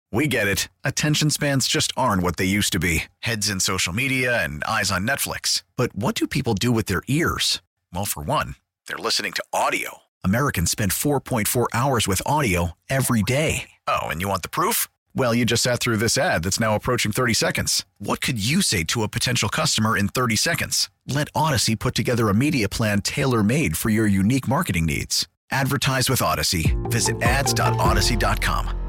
We get it. Attention spans just aren't what they used to be. Heads in social media and eyes on Netflix. But what do people do with their ears? Well, for one, they're listening to audio. Americans spend 4.4 hours with audio every day. Oh, and you want the proof? Well, you just sat through this ad that's now approaching 30 seconds. What could you say to a potential customer in 30 seconds? Let Odyssey put together a media plan tailor-made for your unique marketing needs. Advertise with Odyssey. Visit ads.odyssey.com.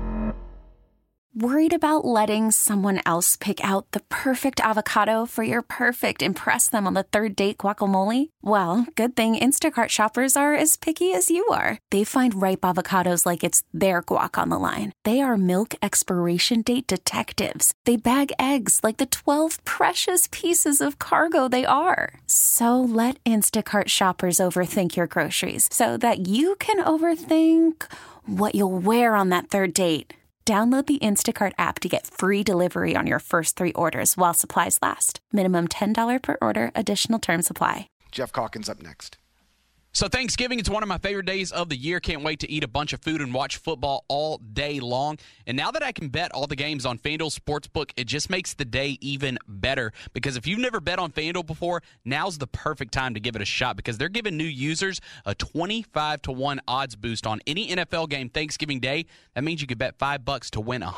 Worried about letting someone else pick out the perfect avocado for your perfect impress them on the third date guacamole? Well, good thing Instacart shoppers are as picky as you are. They find ripe avocados like it's their guac on the line. They are milk expiration date detectives. They bag eggs like the 12 precious pieces of cargo they are. So let Instacart shoppers overthink your groceries so that you can overthink what you'll wear on that third date. Download the Instacart app to get free delivery on your first 3 orders while supplies last. Minimum $10 per order. Additional terms apply. Jeff Calkins up next. So Thanksgiving is one of my favorite days of the year. Can't wait to eat a bunch of food and watch football all day long. And now that I can bet all the games on FanDuel Sportsbook, it just makes the day even better. Because if you've never bet on FanDuel before, now's the perfect time to give it a shot because they're giving new users a 25-1 odds boost on any NFL game Thanksgiving Day. That means you could bet $5 to win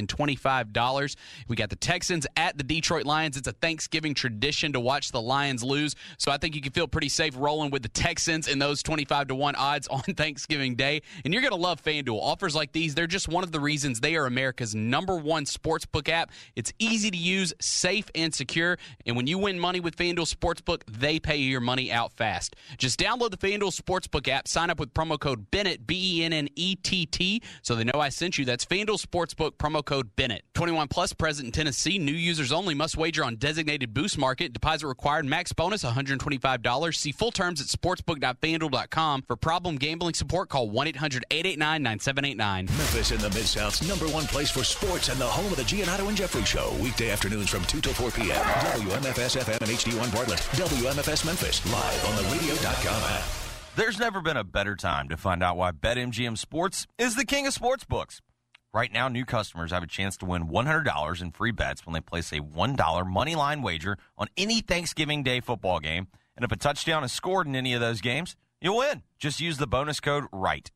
$125. We got the Texans at the Detroit Lions. It's a Thanksgiving tradition to watch the Lions lose. So I think you can feel pretty safe rolling with the Texans in those 25-1 odds on Thanksgiving Day. And you're going to love FanDuel. Offers like these, they're just one of the reasons they are America's #1 sportsbook app. It's easy to use, safe, and secure. And when you win money with FanDuel Sportsbook, they pay you your money out fast. Just download the FanDuel Sportsbook app, sign up with promo code Bennett, BENNETT, so they know I sent you. That's FanDuel Sportsbook, promo code Bennett. 21 plus, present in Tennessee. New users only. Must wager on designated Boost Market. Deposit required. Max bonus $125. See full terms at sportsbook.fanduel.com. For problem gambling support, call 1-800-889-9789. Memphis in the Mid-South's #1 place for sports and the home of the Giannotto and Jeffrey Show. Weekday afternoons from 2 till 4 p.m. WMFS-FM and HD1 Bartlett. WMFS Memphis. Live on the radio.com app. There's never been a better time to find out why BetMGM Sports is the king of sportsbooks. Right now, new customers have a chance to win $100 in free bets when they place a $1 moneyline wager on any Thanksgiving Day football game. And if a touchdown is scored in any of those games, you'll win. Just use the bonus code WRIGHT,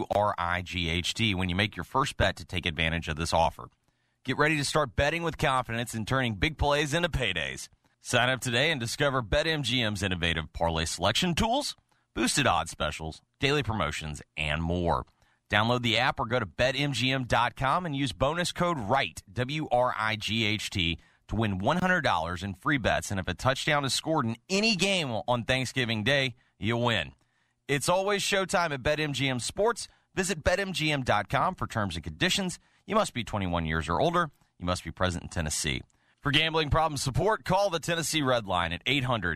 WRIGHT, when you make your first bet to take advantage of this offer. Get ready to start betting with confidence and turning big plays into paydays. Sign up today and discover BetMGM's innovative parlay selection tools, boosted odds specials, daily promotions, and more. Download the app or go to BetMGM.com and use bonus code WRIGHT, WRIGHT, to win $100 in free bets. And if a touchdown is scored in any game on Thanksgiving Day, you'll win. It's always showtime at BetMGM Sports. Visit BetMGM.com for terms and conditions. You must be 21 years or older. You must be present in Tennessee. For gambling problem support, call the Tennessee Red Line at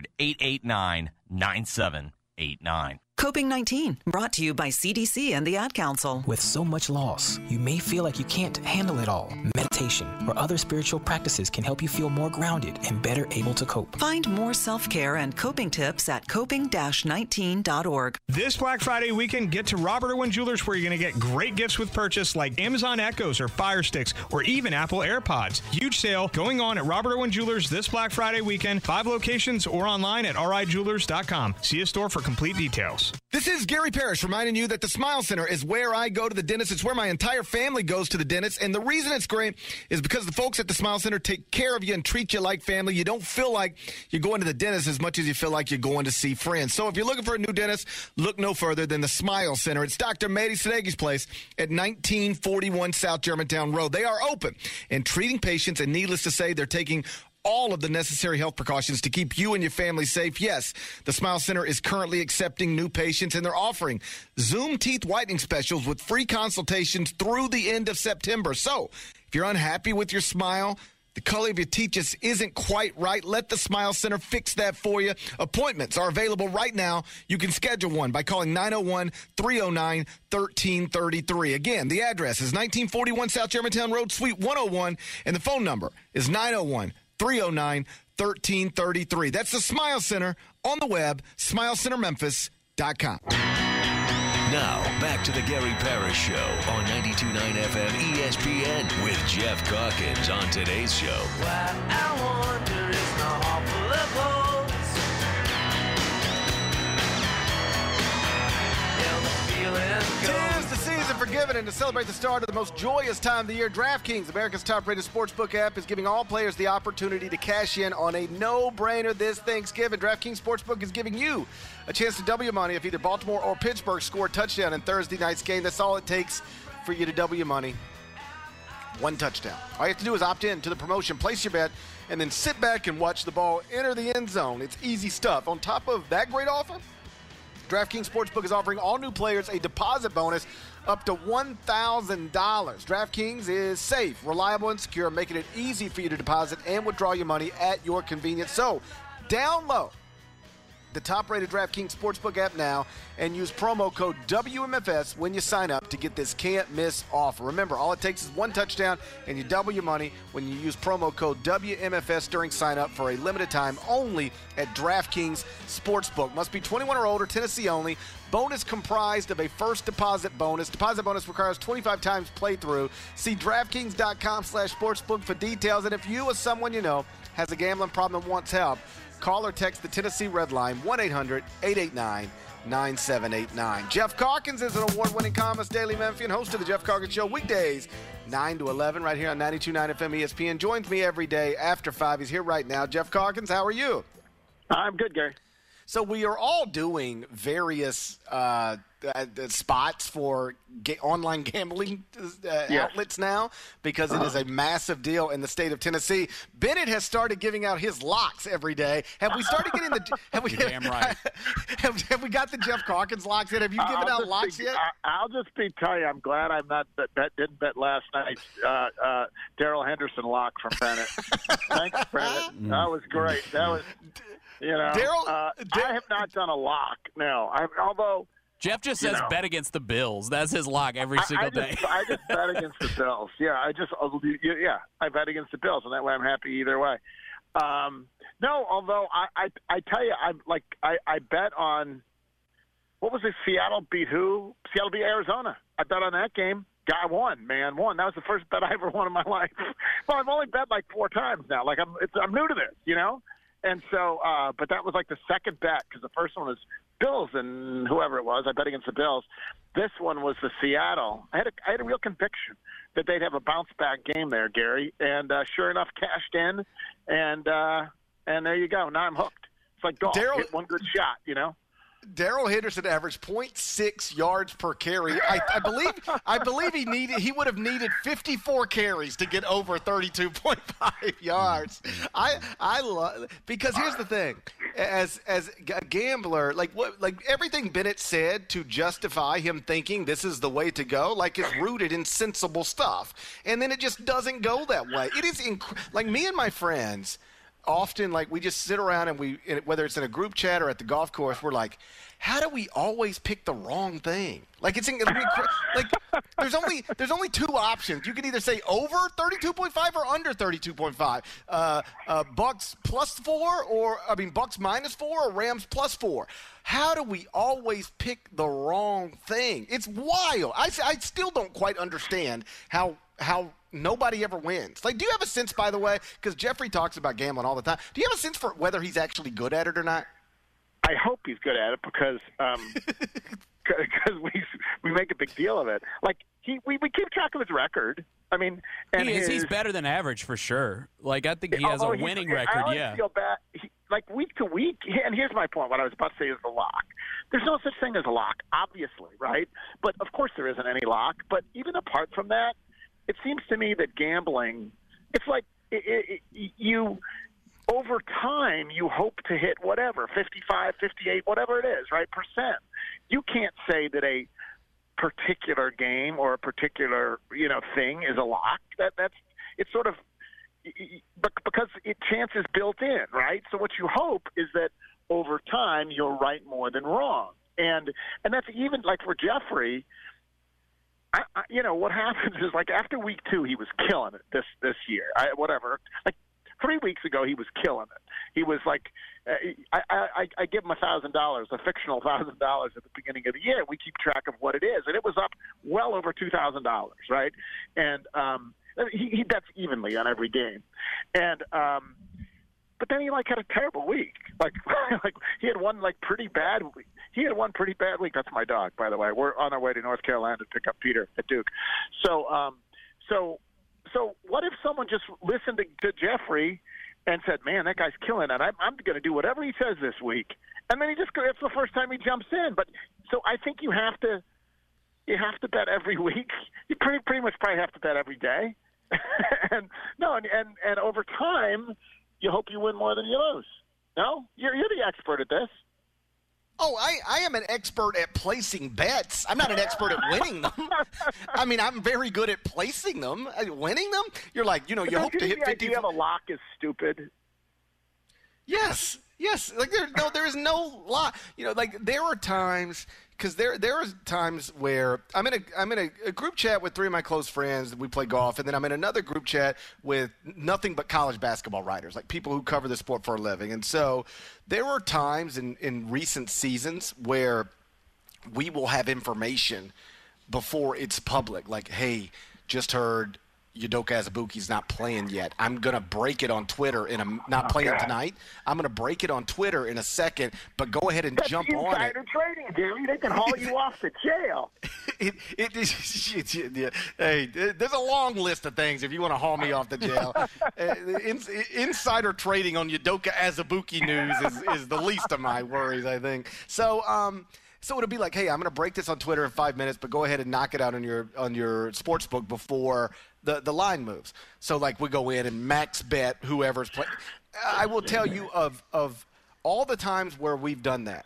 800-889-9789. Coping-19, brought to you by CDC and the Ad Council. With so much loss, you may feel like you can't handle it all. Meditation or other spiritual practices can help you feel more grounded and better able to cope. Find more self-care and coping tips at coping-19.org. This Black Friday weekend, get to Robert Irwin Jewelers where you're going to get great gifts with purchase like Amazon Echoes or Fire Sticks or even Apple AirPods. Huge sale going on at Robert Irwin Jewelers this Black Friday weekend. 5 locations or online at rijewelers.com. See a store for complete details. This is Gary Parrish reminding you that the Smile Center is where I go to the dentist. It's where my entire family goes to the dentist. And the reason it's great is because the folks at the Smile Center take care of you and treat you like family. You don't feel like you're going to the dentist as much as you feel like you're going to see friends. So if you're looking for a new dentist, look no further than the Smile Center. It's Dr. Mehdi Sadegi's place at 1941 South Germantown Road. They are open and treating patients, and needless to say, they're taking all of the necessary health precautions to keep you and your family safe. Yes, the Smile Center is currently accepting new patients, and they're offering Zoom teeth whitening specials with free consultations through the end of September. So if you're unhappy with your smile, the color of your teeth just isn't quite right, let the Smile Center fix that for you. Appointments are available right now. You can schedule one by calling 901-309-1333. Again, the address is 1941 South Germantown Road, Suite 101, and the phone number is 901-309-1333. That's the Smile Center on the web, smilecentermemphis.com. Now, back to the Gary Parrish Show on 92.9 FM ESPN with Jeff Calkins on today's show. Why I wonder is the heart full of holes. Tis the season for giving, and to celebrate the start of the most joyous time of the year, DraftKings, America's top-rated sportsbook app, is giving all players the opportunity to cash in on a no-brainer this Thanksgiving. DraftKings Sportsbook is giving you a chance to double your money if either Baltimore or Pittsburgh score a touchdown in Thursday night's game. That's all it takes for you to double your money. One touchdown. All you have to do is opt in to the promotion, place your bet, and then sit back and watch the ball enter the end zone. It's easy stuff. On top of that great offer, DraftKings Sportsbook is offering all new players a deposit bonus up to $1,000. DraftKings is safe, reliable, and secure, making it easy for you to deposit and withdraw your money at your convenience. So, download the top-rated DraftKings Sportsbook app now and use promo code WMFS when you sign up to get this can't-miss offer. Remember, all it takes is one touchdown, and you double your money when you use promo code WMFS during sign-up for a limited time only at DraftKings Sportsbook. Must be 21 or older, Tennessee only. Bonus comprised of a first deposit bonus. Deposit bonus requires 25 times playthrough. See DraftKings.com/sportsbook for details. And if you or someone you know has a gambling problem and wants help, call or text the Tennessee Red Line, 1-800-889-9789. Jeff Calkins is an award-winning Commerce Daily Memphian, host of the Jeff Calkins Show, weekdays 9 to 11, right here on 92.9 FM ESPN. Joins me every day after 5. He's here right now. Jeff Calkins, how are you? I'm good, Gary. So we are all doing various spots for online gambling outlets now because it is a massive deal in the state of Tennessee. Bennett has started giving out his locks every day. Have we started getting the? Have we? Damn right. Have we got the Jeff Calkins locks yet? Have you given out locks yet? I'll just tell you, I'm glad I'm not didn't bet last night's Darrell Henderson lock from Bennett. Thanks, Bennett. That was great. That was. You know, I have not done a lock. No, although Jeff just says bet against the Bills. That's his lock every single day. I just bet against the Bills. Yeah, I bet against the Bills, and that way I'm happy either way. No, although I tell you, I bet on what was it? Seattle beat who? Seattle beat Arizona. I bet on that game. Guy won. Man won. That was the first bet I ever won in my life. Well, I've only bet like 4 times now. Like I'm new to this, you know. And so, but that was like the second bet because the first one was Bills and whoever it was. I bet against the Bills. This one was the Seattle. I had a real conviction that they'd have a bounce back game there, Gary. And sure enough, cashed in. And there you go. Now I'm hooked. It's like golf. Hit one good shot, you know. Darrell Henderson averaged 0.6 yards per carry. I believe he would have needed 54 carries to get over 32.5 yards. I love because here's the thing. As a gambler, like everything Bennett said to justify him thinking this is the way to go, like is rooted in sensible stuff. And then it just doesn't go that way. It is like me and my friends often, like, we just sit around and whether it's in a group chat or at the golf course, we're like, how do we always pick the wrong thing? Like, there's only 2 options. You can either say over 32.5 or under 32.5. Bucks plus 4 Bucks minus 4 or Rams plus 4. How do we always pick the wrong thing? It's wild. I still don't quite understand how nobody ever wins. Like, do you have a sense, by the way, because Jeffrey talks about gambling all the time, do you have a sense for whether he's actually good at it or not? I hope he's good at it because we make a big deal of it. Like, we keep track of his record. I mean, and he's better than average for sure. Like, I think he has a winning record. I feel bad. Like, week to week, and here's my point. What I was about to say is the lock. There's no such thing as a lock, obviously, right? But of course there isn't any lock. But even apart from that, it seems to me that gambling, it's like you over time you hope to hit whatever, 55, 58, whatever it is, right, percent. You can't say that a particular game or a particular, thing is a lock. It's sort of because chance is built in, right? So what you hope is that over time you're right more than wrong. And that's even like for Jeffrey, what happens is, like, after week 2, he was killing it this year. Like 3 weeks ago, he was killing it. he was like, I give him $1,000, a fictional $1,000 at the beginning of the year. We keep track of what it is, and it was up well over $2,000, right? And he bets evenly on every game, and but then he had a terrible week. Like he had one pretty bad week. He had one pretty bad week. That's my dog, by the way. We're on our way to North Carolina to pick up Peter at Duke. So what if someone just listened to Jeffrey and said, "Man, that guy's killing it. I'm going to do whatever he says this week," and then it's the first time he jumps in. But so I think you have to bet every week. You pretty much probably have to bet every day, and over time, you hope you win more than you lose. No, you're the expert at this. Oh, I am an expert at placing bets. I'm not an expert at winning them. I mean, I'm very good at placing them. Winning them, you're like, you hope to hit 50. The idea of a lock is stupid. Yes. Like there is no lock. There are times because there are times where I'm in a group chat with three of my close friends. We play golf, and then I'm in another group chat with nothing but college basketball writers, like people who cover the sport for a living. And so there were times in recent seasons where we will have information before it's public, like, hey, just heard Udoka Azubuike's not playing yet. I'm going to break it on Twitter not playing tonight. I'm going to break it on Twitter in a second, but go ahead and jump on it. That's insider trading, Gary. They can haul you off to jail. Hey, there's a long list of things if you want to haul me off to jail. Insider trading on Udoka Azubuike news is the least of my worries, I think. So it'll be like, hey, I'm going to break this on Twitter in 5 minutes, but go ahead and knock it out on your sports book before the line moves. So we go in and max bet whoever's playing. I will tell you of all the times where we've done that.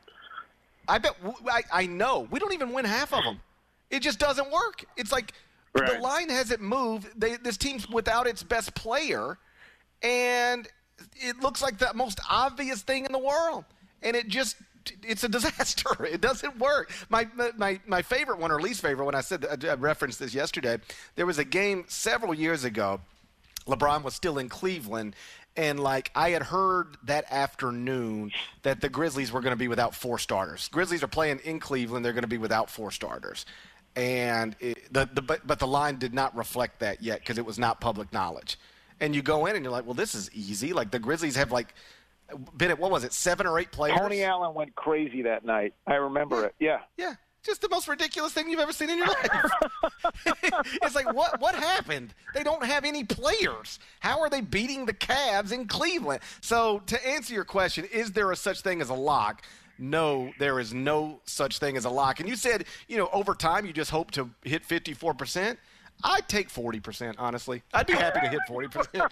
I know we don't even win half of them. It just doesn't work. It's like the line hasn't moved. This team's without its best player, and it looks like the most obvious thing in the world, and it's a disaster. It doesn't work. My favorite one or least favorite one, I referenced this yesterday. There was a game several years ago. LeBron was still in Cleveland, and I had heard that afternoon that the Grizzlies were going to be without 4 starters. Grizzlies are playing in Cleveland. They're going to be without 4 starters. And but the line did not reflect that yet because it was not public knowledge. And you go in and you're like, well, this is easy. The Grizzlies have been at, what was it, 7 or 8 players? Tony Allen went crazy that night. I remember it. Yeah. Yeah. Just the most ridiculous thing you've ever seen in your life. It's like, what happened? They don't have any players. How are they beating the Cavs in Cleveland? So to answer your question, is there a such thing as a lock? No, there is no such thing as a lock. And you said, over time you just hope to hit 54%. I'd take 40%, honestly. I'd be happy to hit 40%.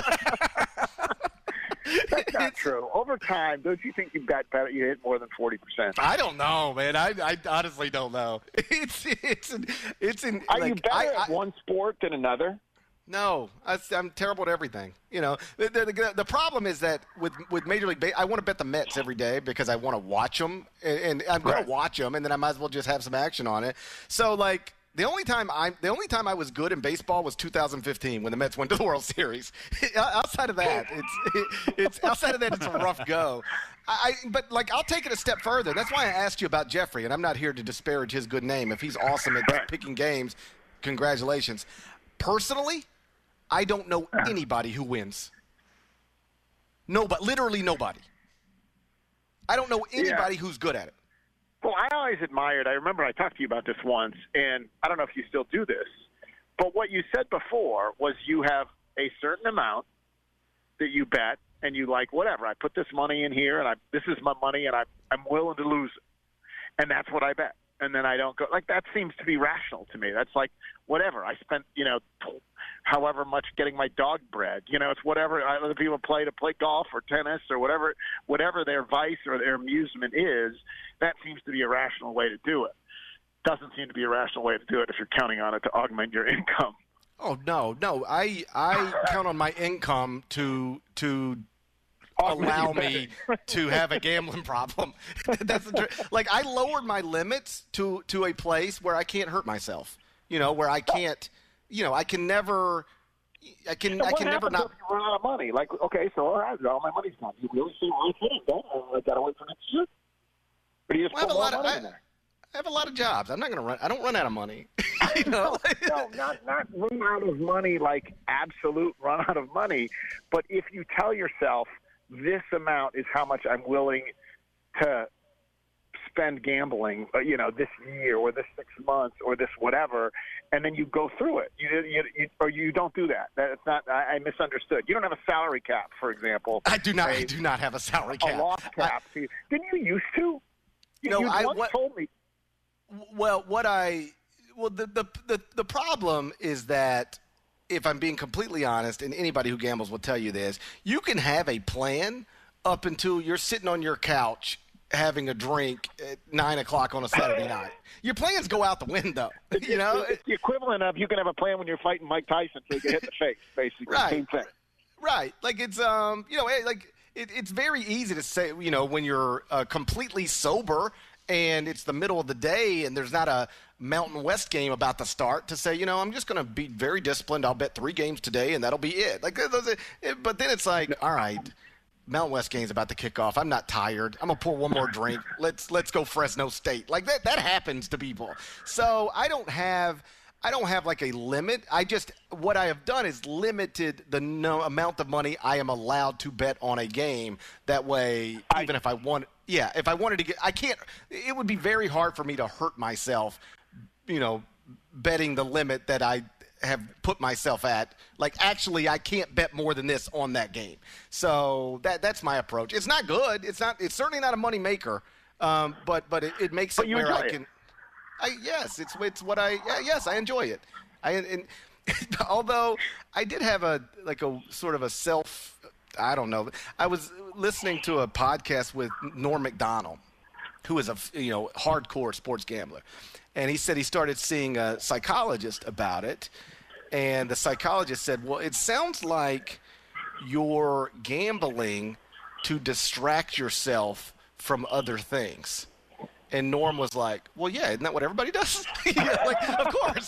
That's not true. Over time, don't you think you hit more than 40%? I don't know, man. I honestly don't know. It's Are you better at one sport than another? No, I'm terrible at everything. The problem is that with Major League Baseball, I want to bet the Mets every day because I want to watch them, and I'm going to watch them, and then I might as well just have some action on it. So the only time I was good in baseball was 2015 when the Mets went to the World Series. Outside of that, it's a rough go. But I'll take it a step further. That's why I asked you about Jeffrey, and I'm not here to disparage his good name. If he's awesome at picking games, congratulations. Personally, I don't know anybody who wins. Literally nobody. I don't know anybody who's good at it. Well, I always admired, I remember I talked to you about this once, and I don't know if you still do this, but what you said before was you have a certain amount that you bet, and you whatever, I put this money in here, and this is my money, and I'm willing to lose it. And that's what I bet. And then I don't go, that seems to be rational to me. That's whatever. I spent, however much getting my dog bred. It's whatever other people play to play golf or tennis or whatever their vice or their amusement is. That seems to be a rational way to do it. Doesn't seem to be a rational way to do it if you're counting on it to augment your income. Oh, no. I count on my income to allow me to have a gambling problem. That's I lowered my limits to a place where I can't hurt myself. Where I can't, I can never, I can what never happens not. if you run out of money? Like, okay, so all right, all my money's gone. You really say, well, I got to wait for next year? Or do you just put more money in there? I have a lot of jobs. I'm not going to run. I don't run out of money. No, not run out of money like absolute run out of money. But if you tell yourself this amount is how much I'm willing to spend gambling, this year or this 6 months or this whatever, and then you go through it. Or you don't do that. That's not. I misunderstood. You don't have a salary cap, for example. I do not. I do not have a salary cap. A loss cap. Didn't you used to? You once told me. Well, the problem is that, if I'm being completely honest, and anybody who gambles will tell you this, you can have a plan up until you're sitting on your couch having a drink at 9 o'clock on a Saturday night. Your plans go out the window. It's the equivalent of you can have a plan when you're fighting Mike Tyson so you can hit the face, basically. Right. Same thing. Right. Like it's it's very easy to say, when you're completely sober and it's the middle of the day and there's not a Mountain West game about to start, to say, I'm just going to be very disciplined. I'll bet 3 games today and that'll be it. But then it's like, all right, Mountain West game's about to kick off. I'm not tired. I'm going to pour one more drink. Let's go Fresno State. Like that happens to people. So I don't have like a limit. What I have done is limited the amount of money I am allowed to bet on a game. That way, even if I wanted to get, I can't. It would be very hard for me to hurt myself, betting the limit that I have put myself at. Like, actually, I can't bet more than this on that game. So that's my approach. It's not good. It's certainly not a money maker. But it makes it where I can. Yes, I enjoy it. Although I did have a sort of a I don't know. I was listening to a podcast with Norm Macdonald, who is a hardcore sports gambler, and he said he started seeing a psychologist about it, and the psychologist said, "Well, it sounds like you're gambling to distract yourself from other things." And Norm was like, "Well, yeah, isn't that what everybody does?" Of course.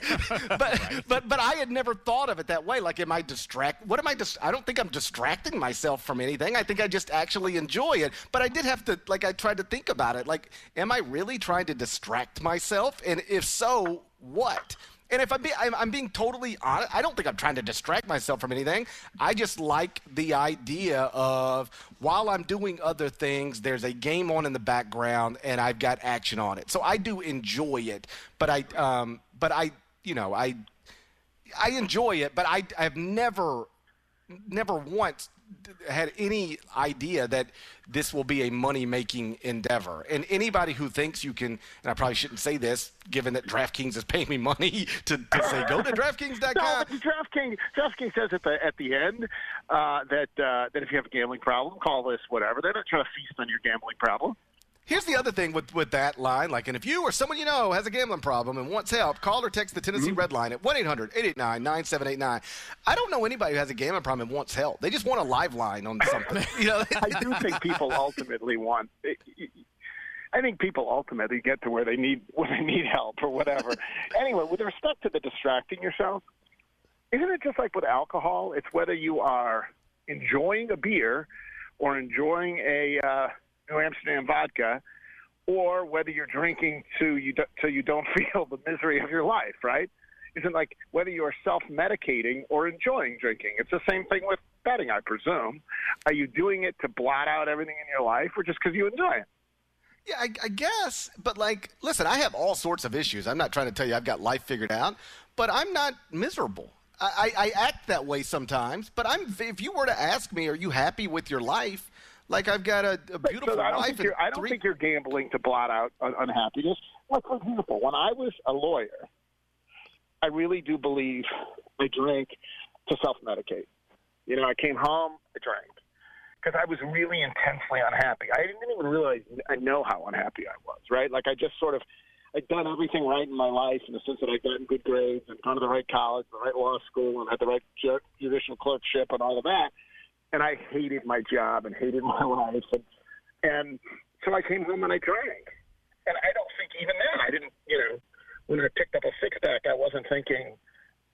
but I had never thought of it that way. Like, am I what am I I don't think I'm distracting myself from anything. I think I just actually enjoy it. But I did have to, I tried to think about it. Like, am I really trying to distract myself? And if so, what? And if I'm being totally honest, I don't think I'm trying to distract myself from anything. I just like the idea of, while I'm doing other things, there's a game on in the background and I've got action on it. So I do enjoy it, but I enjoy it, but I've never once had any idea that this will be a money-making endeavor. And anybody who thinks you can, and I probably shouldn't say this, given that DraftKings is paying me money to say go to DraftKings.com. No, but DraftKings says at the end that if you have a gambling problem, call this whatever. They're not trying to feast on your gambling problem. Here's the other thing with that line. And if you or someone you know has a gambling problem and wants help, call or text the Tennessee Red Line at 1-800-889-9789. I don't know anybody who has a gambling problem and wants help. They just want a live line on something. I do think people ultimately want – I think people ultimately get to where they need help or whatever. Anyway, with respect to the distracting yourself, isn't it just like with alcohol? It's whether you are enjoying a beer or enjoying a New Amsterdam vodka, or whether you're drinking so you don't feel the misery of your life, right? Isn't like whether you are self-medicating or enjoying drinking. It's the same thing with betting, I presume. Are you doing it to blot out everything in your life, or just because you enjoy it? Yeah, I guess. But, listen, I have all sorts of issues. I'm not trying to tell you I've got life figured out, but I'm not miserable. I act that way sometimes, but if you were to ask me, are you happy with your life? I've got a beautiful life. I don't think you're gambling to blot out unhappiness. Like, for example, when I was a lawyer, I really do believe I drank to self-medicate. I came home, I drank. Because I was really intensely unhappy. I didn't even realize I know how unhappy I was, right? I'd done everything right in my life in the sense that I'd gotten good grades and gone to the right college, the right law school, and had the right judicial clerkship and all of that. And I hated my job and hated my life. And so I came home and I drank. And I don't think even then I didn't, when I picked up a six-pack, I wasn't thinking,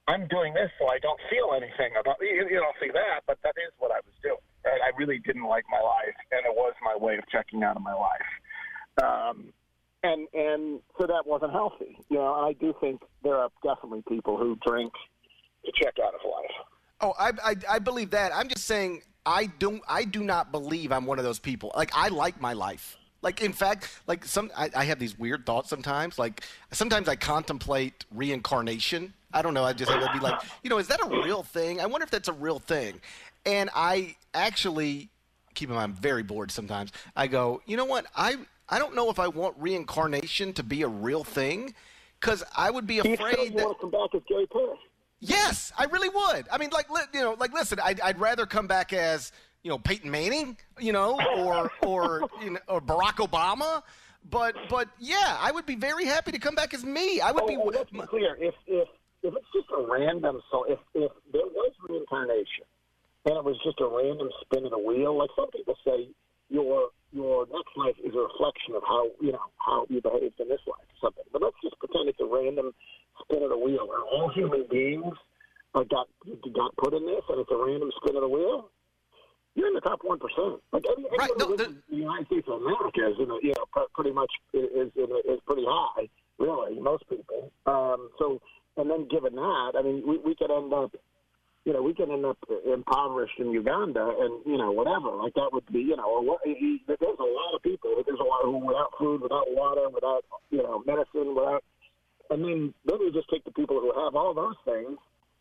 I'm doing this so I don't feel anything about you don't see that, but that is what I was doing. Right? I really didn't like my life, and it was my way of checking out of my life. And so that wasn't healthy. And I do think there are definitely people who drink to check out of life. Oh, I believe that. I'm just saying I do not believe I'm one of those people. Like, I like my life. Like, in fact, like I have these weird thoughts sometimes. Like, sometimes I contemplate reincarnation. I don't know. I'd be like, is that a real thing? I wonder if that's a real thing. And I actually, keep in mind, I'm very bored sometimes. I go, you know what? I don't know if I want reincarnation to be a real thing, because I would be afraid that. You want to come back as Gary Parrish? Yes, I really would. I mean, listen, I'd rather come back as, Peyton Manning, or Barack Obama. But yeah, I would be very happy to come back as me. I would be. Let's be clear. If it's just a random, so if there was reincarnation and it was just a random spin of the wheel, like some people say, your next life is a reflection of how you behaved in this life or something. But let's just pretend it's a random spin of the wheel. Are all human beings got put in this, and it's a random spin of the wheel? You're in the top 1%. Like right. The United States of America is pretty much is pretty high, really. Most people. So, and then given that, I mean, we could end up. We can end up impoverished in Uganda, and whatever. Like that would be, there's a lot of people. There's a lot who without food, without water, without medicine, and then you just take the people who have all those things,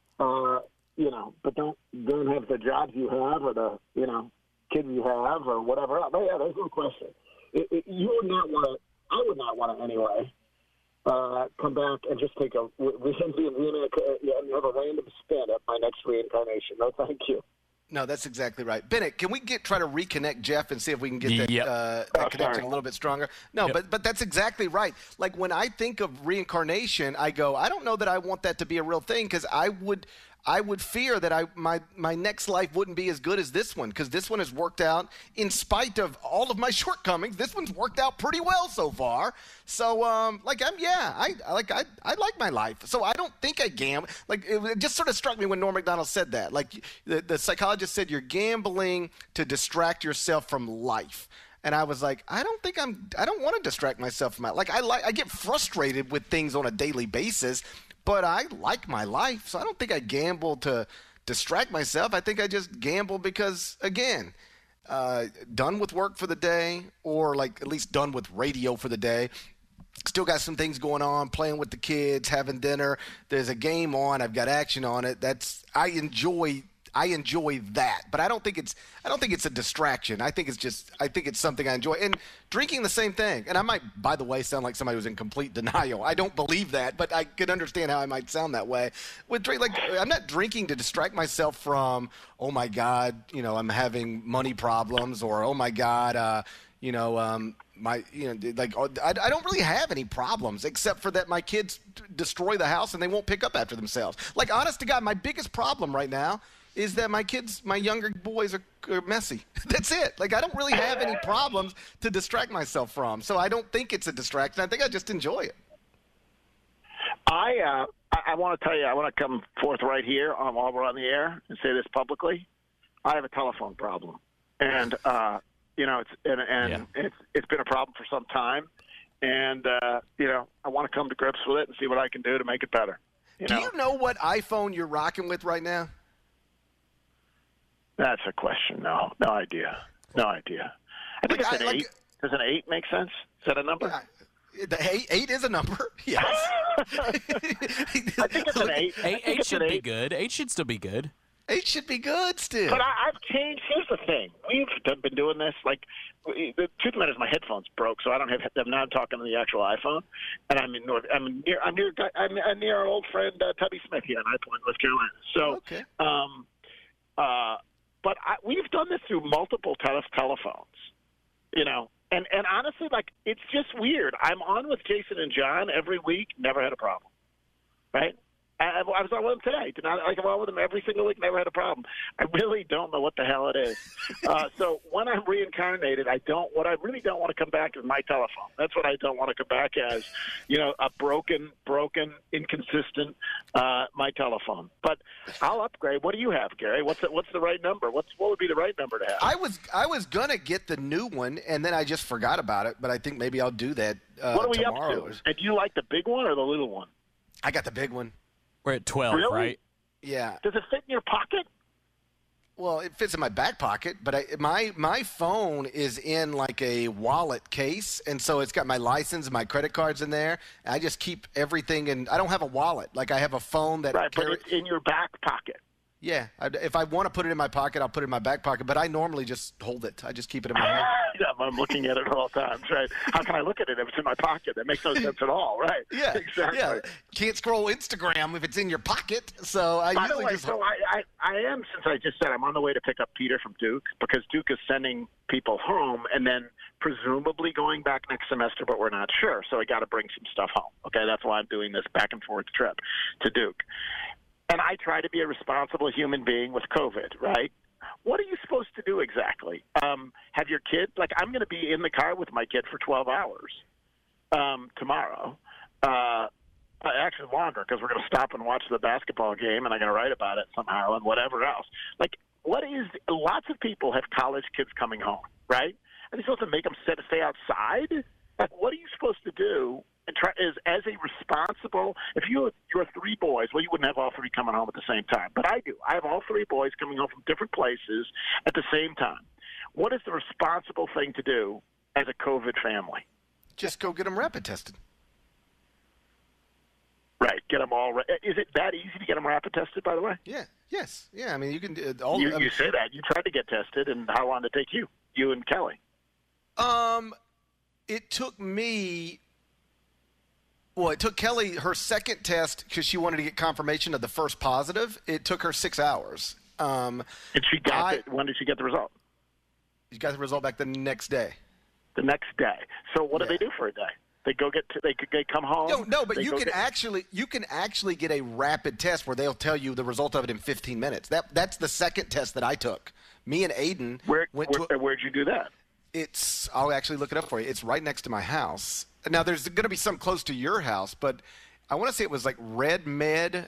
but don't have the jobs you have or the kids you have or whatever else. But yeah, there's no question. You would not want to. I would not want to anyway. Come back and just take and have a random spin at my next reincarnation. No, thank you. No, that's exactly right. Bennett, can we try to reconnect Jeff and see if we can get that connection a little bit stronger? No, but that's exactly right. Like, when I think of reincarnation, I go, I don't know that I want that to be a real thing, because I would fear that my next life wouldn't be as good as this one, because this one has worked out in spite of all of my shortcomings. This one's worked out pretty well so far. So, I like my life. So I don't think I gamble. Like, it just sort of struck me when Norm Macdonald said that. Like, the psychologist said, you're gambling to distract yourself from life. And I was like, I don't want to distract myself from my life. I get frustrated with things on a daily basis. But I like my life, so I don't think I gamble to distract myself. I think I just gamble because, again, done with work for the day, or like at least done with radio for the day. Still got some things going on, playing with the kids, having dinner. There's a game on. I've got action on it. I enjoy that, but I don't think it's a distraction. I think it's something I enjoy. And drinking, the same thing. And I might, by the way, sound like somebody who's in complete denial. I don't believe that, but I can understand how I might sound that way. With drink, like, I'm not drinking to distract myself from, oh my God, I'm having money problems, or oh my God, I don't really have any problems, except for that my kids destroy the house and they won't pick up after themselves. Like, honest to God, my biggest problem right now is that my younger boys are messy. That's it. Like, I don't really have any problems to distract myself from. So I don't think it's a distraction. I think I just enjoy it. I want to tell you, I want to come forth right here while we're on the air and say this publicly. I have a telephone problem. And, it's been a problem for some time. And, I want to come to grips with it and see what I can do to make it better. Do you know what iPhone you're rocking with right now? That's a question. No idea. I think it's an 8. Does an 8 make sense? Is that a number? The 8 is a number. Yes. I think it's an 8. 8 should be good. 8 should still be good. 8 should be good still. But I've changed. Here's the thing. We've been doing this. Like, the truth of the matter is my headphones broke, so I don't have them. Now I'm talking to the actual iPhone, and I'm near our old friend Tubby Smith here in High Point, North Carolina. So, okay. But we've done this through multiple telephones, and honestly, like, it's just weird. I'm on with Jason and John every week, never had a problem, right? I was on with him today. I'm on with him every single week. Never had a problem. I really don't know what the hell it is. So when I'm reincarnated, what I really don't want to come back is my telephone. That's what I don't want to come back as. A broken, inconsistent my telephone. But I'll upgrade. What do you have, Gary? What's the right number? What would be the right number to have? I was gonna get the new one, and then I just forgot about it. But I think maybe I'll do that. What are we tomorrow. up to? And do you like the big one or the little one? I got the big one. We're at 12, really? right? Yeah. Does it fit in your pocket? Well, it fits in my back pocket, but my phone is in like a wallet case, and so it's got my license and my credit cards in there. I just keep everything in. I don't have a wallet. Like I have a phone that. Right, but it's in your back pocket. Yeah, if I want to put it in my pocket, I'll put it in my back pocket. But I normally just hold it. I just keep it in my hand. Yeah, I'm looking at it at all times, right? How can I look at it if it's in my pocket? That makes no sense at all, right? Yeah, exactly. Yeah. Can't scroll Instagram if it's in your pocket. So I By the usually way, just. so I am, since I just said I'm on the way to pick up Peter from Duke, because Duke is sending people home and then presumably going back next semester, but we're not sure. So I got to bring some stuff home. Okay, that's why I'm doing this back and forth trip to Duke. And I try to be a responsible human being with COVID, right? What are you supposed to do exactly? Have your kid, I'm going to be in the car with my kid for 12 hours tomorrow. Actually longer, because we're going to stop and watch the basketball game, and I'm going to write about it somehow and whatever else. Lots of people have college kids coming home, right? Are they supposed to make them stay outside? What are you supposed to do? And as a responsible, if you have three boys, well, you wouldn't have all three coming home at the same time. But I do. I have all three boys coming home from different places at the same time. What is the responsible thing to do as a COVID family? Just go get them rapid tested. Right. Get them all. Is it that easy to get them rapid tested, by the way? Yeah. Yes. Yeah. I mean, you can. You say that. You tried to get tested, and how long did it take you? You and Kelly? It took me. Well, it took Kelly her second test because she wanted to get confirmation of the first positive. It took her 6 hours. And she got it. When did she get the result? She got the result back the next day. The next day. So what do they do for a day? They go they come home. No, but you can actually get a rapid test where they'll tell you the result of it in 15 minutes. That's the second test that I took. Me and Aiden where'd you do that? I'll actually look it up for you. It's right next to my house. Now, there's going to be some close to your house, but I want to say it was like Red Med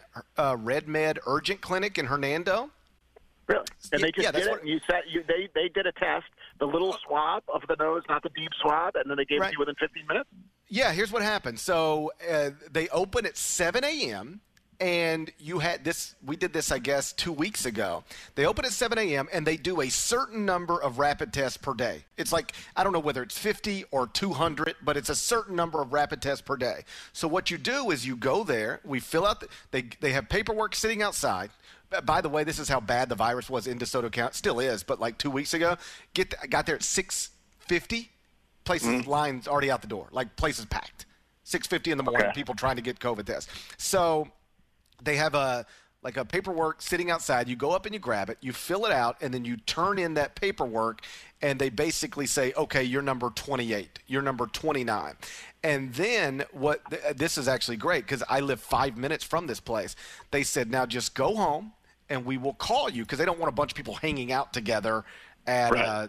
Urgent Clinic in Hernando. Really? And they just did it? And they did a test, the little swab of the nose, not the deep swab, and then they gave it to you within 15 minutes? Yeah, here's what happened. So they open at 7 a.m., and you had this. We did this, I guess, 2 weeks ago. They open at 7 a.m. and they do a certain number of rapid tests per day. It's like, I don't know whether it's 50 or 200, but it's a certain number of rapid tests per day. So what you do is you go there. We fill out. They have paperwork sitting outside. By the way, this is how bad the virus was in DeSoto County. Still is, but like 2 weeks ago, got there at 6:50. Places lines already out the door. Like places packed. 6:50 in the morning. People trying to get COVID tests. So. They have a paperwork sitting outside. You go up and you grab it, you fill it out, and then you turn in that paperwork, and they basically say, okay, you're number 28, you're number 29. And then this is actually great because I live 5 minutes from this place. They said, now just go home, and we will call you because they don't want a bunch of people hanging out together at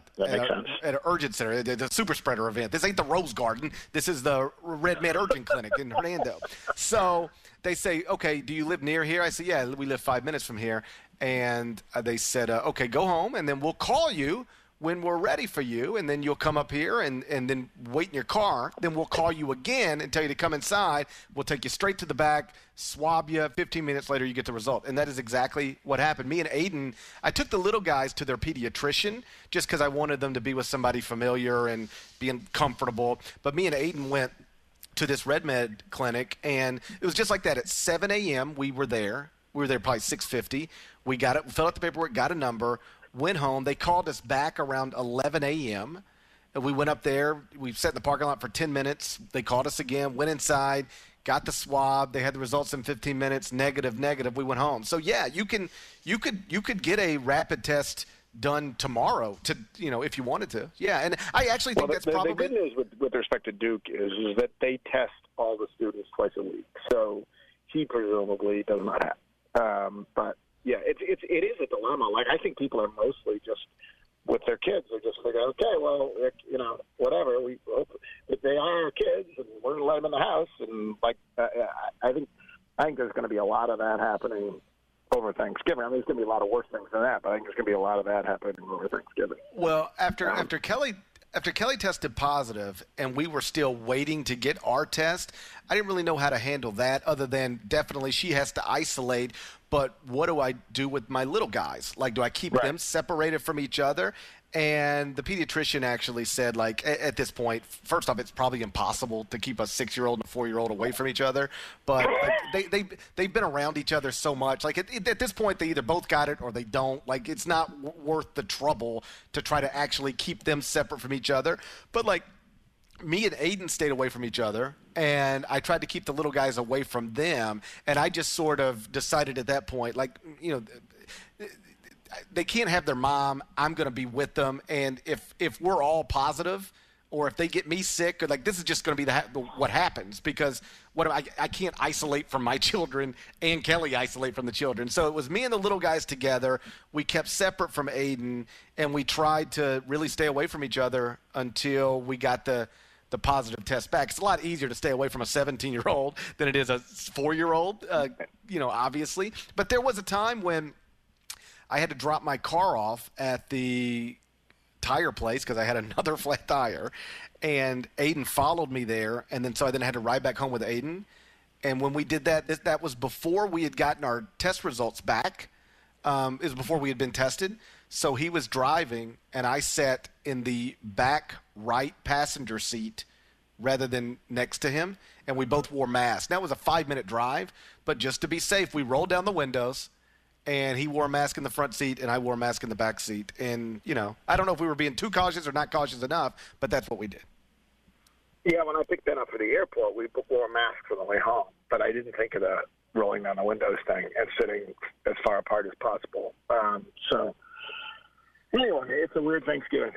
an urgent center, the super spreader event. This ain't the Rose Garden. This is the Red Med Urgent Clinic in Hernando. So they say, okay, do you live near here? I say, yeah, we live 5 minutes from here. And they said, okay, go home, and then we'll call you when we're ready for you, and then you'll come up here and then wait in your car. Then we'll call you again and tell you to come inside. We'll take you straight to the back, swab you. 15 minutes later, you get the result. And that is exactly what happened. Me and Aiden, I took the little guys to their pediatrician just because I wanted them to be with somebody familiar and being comfortable. But me and Aiden went to this Red Med clinic, and it was just like that. At 7 a.m., we were there. We were there probably 6:50. We got it, filled out the paperwork, got a number, went home. They called us back around 11 a.m. And we went up there. We sat in the parking lot for 10 minutes. They called us again, went inside, got the swab. They had the results in 15 minutes. Negative. We went home. So yeah, you could get a rapid test done tomorrow if you wanted to. Yeah, and I actually think that's probably the good news with respect to Duke is that they test all the students twice a week. So he presumably does not have. But yeah, it is a dilemma. Like, I think people are mostly just with their kids. They're just thinking, okay, well, whatever. They are our kids, and we're going to let them in the house. And like, I think there's going to be a lot of that happening over Thanksgiving. I mean, there's going to be a lot of worse things than that, but I think there's going to be a lot of that happening over Thanksgiving. Well, after Kelly tested positive and we were still waiting to get our test, I didn't really know how to handle that other than definitely she has to isolate. But what do I do with my little guys? Like, do I keep them separated from each other? And the pediatrician actually said, like, at this point, first off, it's probably impossible to keep a 6-year-old and a 4-year-old away from each other. But they've been around each other so much. Like, at this point, they either both got it or they don't. Like, it's not worth the trouble to try to actually keep them separate from each other. But, like, me and Aiden stayed away from each other, and I tried to keep the little guys away from them. And I just sort of decided at that point, like, they can't have their mom. I'm going to be with them. And if we're all positive, or if they get me sick, or like, this is just going to be what happens, because I can't isolate from my children and Kelly isolate from the children. So it was me and the little guys together. We kept separate from Aiden, and we tried to really stay away from each other until we got the positive test back. It's a lot easier to stay away from a 17-year-old than it is a 4-year-old, obviously. But there was a time when I had to drop my car off at the tire place because I had another flat tire, and Aiden followed me there, and then I had to ride back home with Aiden. And when we did that, that was before we had gotten our test results back. It was before we had been tested. So he was driving, and I sat in the back right passenger seat rather than next to him, and we both wore masks. Now, it was a 5-minute drive, but just to be safe, we rolled down the windows, and he wore a mask in the front seat, and I wore a mask in the back seat. And, I don't know if we were being too cautious or not cautious enough, but that's what we did. Yeah, when I picked Ben up for the airport, we wore masks on the way home, but I didn't think of the rolling down the windows thing and sitting as far apart as possible. Anyway, it's a weird Thanksgiving.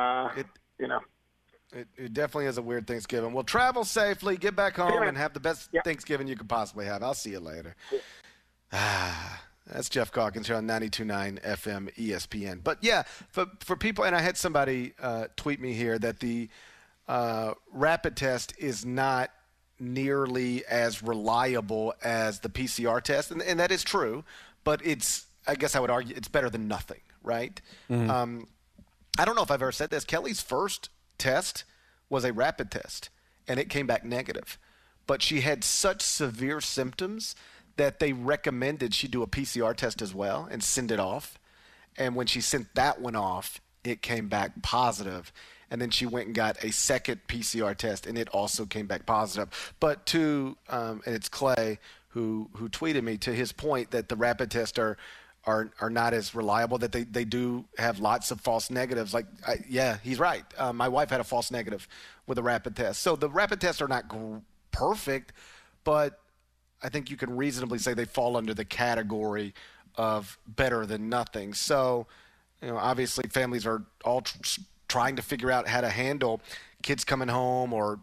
It definitely is a weird Thanksgiving. Well, travel safely, get back home, and have the best Thanksgiving you could possibly have. I'll see you later. That's Jeff Calkins here on 92.9 FM ESPN. But, yeah, for people – and I had somebody tweet me here that the rapid test is not nearly as reliable as the PCR test. And that is true, but I guess I would argue it's better than nothing, right? Mm-hmm. I don't know if I've ever said this. Kelly's first test was a rapid test, and it came back negative. But she had such severe symptoms that they recommended she do a PCR test as well and send it off. And when she sent that one off, it came back positive. And then she went and got a second PCR test, and it also came back positive. But and it's Clay who tweeted me to his point that the rapid tests are not as reliable, that they do have lots of false negatives. He's right. My wife had a false negative with a rapid test. So the rapid tests are not perfect, but I think you can reasonably say they fall under the category of better than nothing. So, obviously families are all trying to figure out how to handle kids coming home or,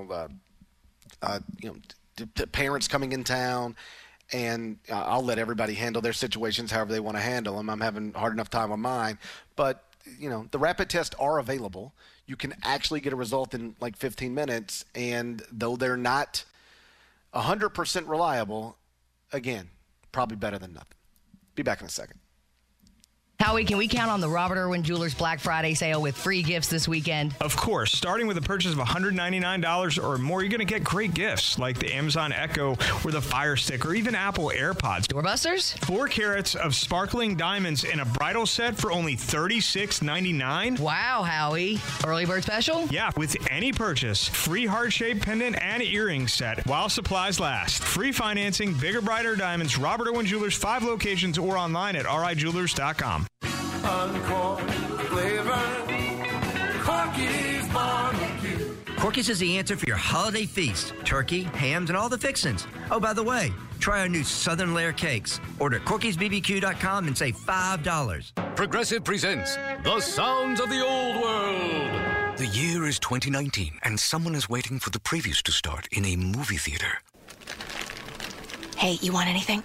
parents coming in town. And I'll let everybody handle their situations however they want to handle them. I'm having a hard enough time with mine. But, the rapid tests are available. You can actually get a result in like 15 minutes. And though they're not 100% reliable, again, probably better than nothing. Be back in a second. Howie, can we count on the Robert Irwin Jewelers Black Friday sale with free gifts this weekend? Of course. Starting with a purchase of $199 or more, you're going to get great gifts like the Amazon Echo or the Fire Stick or even Apple AirPods. Doorbusters? 4 carats of sparkling diamonds in a bridal set for only $36.99. Wow, Howie. Early bird special? Yeah, with any purchase. Free heart-shaped pendant and earring set while supplies last. Free financing, bigger, brighter diamonds, Robert Irwin Jewelers, 5 locations or online at rijewelers.com. Uncorked flavor, Corky's barbecue. Corky's is the answer for your holiday feast. Turkey, hams, and all the fixins. Oh, by the way, try our new Southern Layer cakes. Order at Corky'sBBQ.com and save $5. Progressive presents The Sounds of the Old World. The year is 2019, and someone is waiting for the previews to start in a movie theater. Hey, you want anything?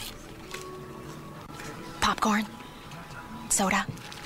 Popcorn? Soda?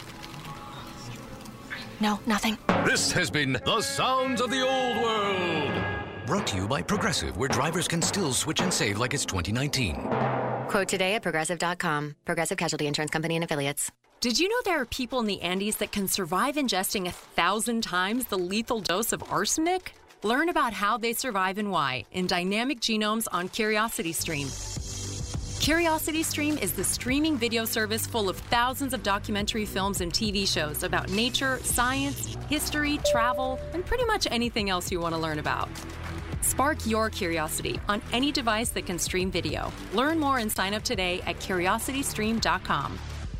No, nothing. This has been The Sounds of the Old World. Brought to you by Progressive, where drivers can still switch and save like it's 2019. Quote today at Progressive.com. Progressive Casualty Insurance Company and Affiliates. Did you know there are people in the Andes that can survive ingesting 1,000 times the lethal dose of arsenic? Learn about how they survive and why in Dynamic Genomes on CuriosityStream. CuriosityStream is the streaming video service full of thousands of documentary films and TV shows about nature, science, history, travel, and pretty much anything else you want to learn about. Spark your curiosity on any device that can stream video. Learn more and sign up today at curiositystream.com.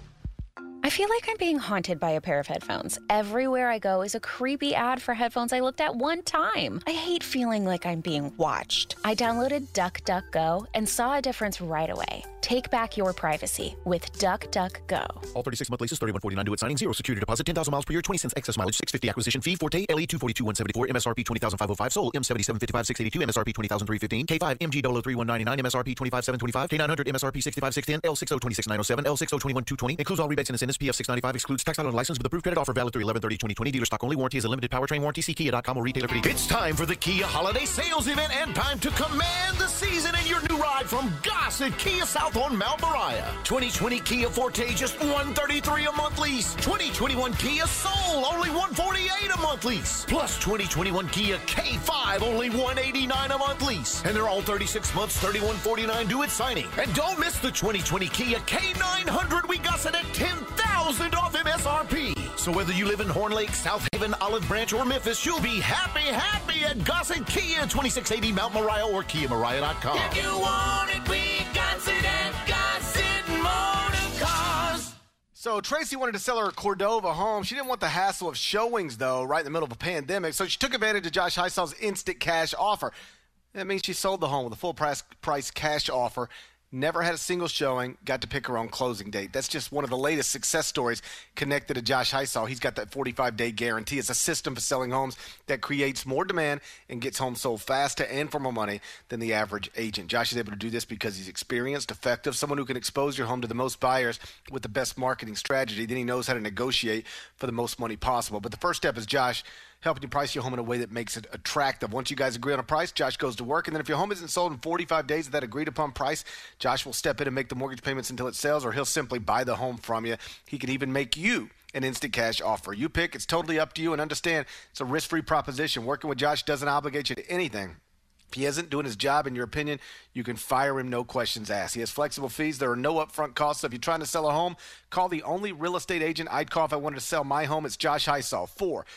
I feel like I'm being haunted by a pair of headphones. Everywhere I go is a creepy ad for headphones I looked at one time. I hate feeling like I'm being watched. I downloaded DuckDuckGo and saw a difference right away. Take back your privacy with DuckDuckGo. All 36-month leases, $31.49 due at signing, 0 security deposit, 10,000 miles per year, 20 cents excess mileage, $650 acquisition fee, Forte, LE 242,174, MSRP 20,505, sold, M7755, 682, MSRP 20,315, K5, MG 03199, MSRP 25,725, K900, MSRP 65,610, L60 26,907, L60 21,220, includes all rebates and incentives, PF 695, excludes tax on license with approved credit offer valid through 11/30/2020, dealer stock only, warranty is a limited powertrain warranty, see Kia.com or retailer fee. It's time for the Kia Holiday Sales Event and time to command the season in your new ride from Gossett Kia South on Mount Moriah. 2020 Kia Forte, just $133 a month lease. 2021 Kia Soul, only $148 a month lease. Plus 2021 Kia K5, only $189 a month lease. And they're all 36 months, $31.49 due at signing. And don't miss the 2020 Kia K900. We got it at $10,000 off MSRP. So whether you live in Horn Lake, South Haven, Olive Branch, or Memphis, you'll be happy at Gossett Kia, 2680 Mount Moriah or KiaMoriah.com. If you want it, we got it at Gossett Motor Cars. So Tracy wanted to sell her Cordova home. She didn't want the hassle of showings, though, right in the middle of a pandemic. So she took advantage of Josh Heissel's instant cash offer. That means she sold the home with a full price cash offer. Never had a single showing, got to pick her own closing date. That's just one of the latest success stories connected to Josh Heisel. He's got that 45-day guarantee. It's a system for selling homes that creates more demand and gets homes sold faster and for more money than the average agent. Josh is able to do this because he's experienced, effective, someone who can expose your home to the most buyers with the best marketing strategy. Then he knows how to negotiate for the most money possible. But the first step is Josh helping you price your home in a way that makes it attractive. Once you guys agree on a price, Josh goes to work. And then if your home isn't sold in 45 days at that agreed-upon price, Josh will step in and make the mortgage payments until it sells, or he'll simply buy the home from you. He can even make you an instant cash offer. You pick. It's totally up to you. And understand, it's a risk-free proposition. Working with Josh doesn't obligate you to anything. If he isn't doing his job, in your opinion, you can fire him, no questions asked. He has flexible fees. There are no upfront costs. So if you're trying to sell a home, call the only real estate agent I'd call if I wanted to sell my home. It's Josh Heisel,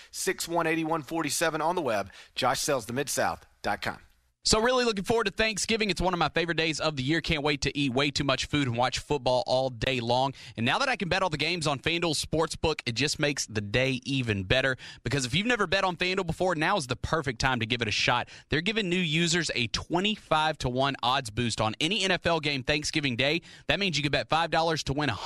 461-8147 on the web, joshsellsthemidsouth.com. So really looking forward to Thanksgiving. It's one of my favorite days of the year. Can't wait to eat way too much food and watch football all day long. And now that I can bet all the games on FanDuel Sportsbook, it just makes the day even better. Because if you've never bet on FanDuel before, now is the perfect time to give it a shot. They're giving new users a 25-1 odds boost on any NFL game Thanksgiving Day. That means you can bet $5 to win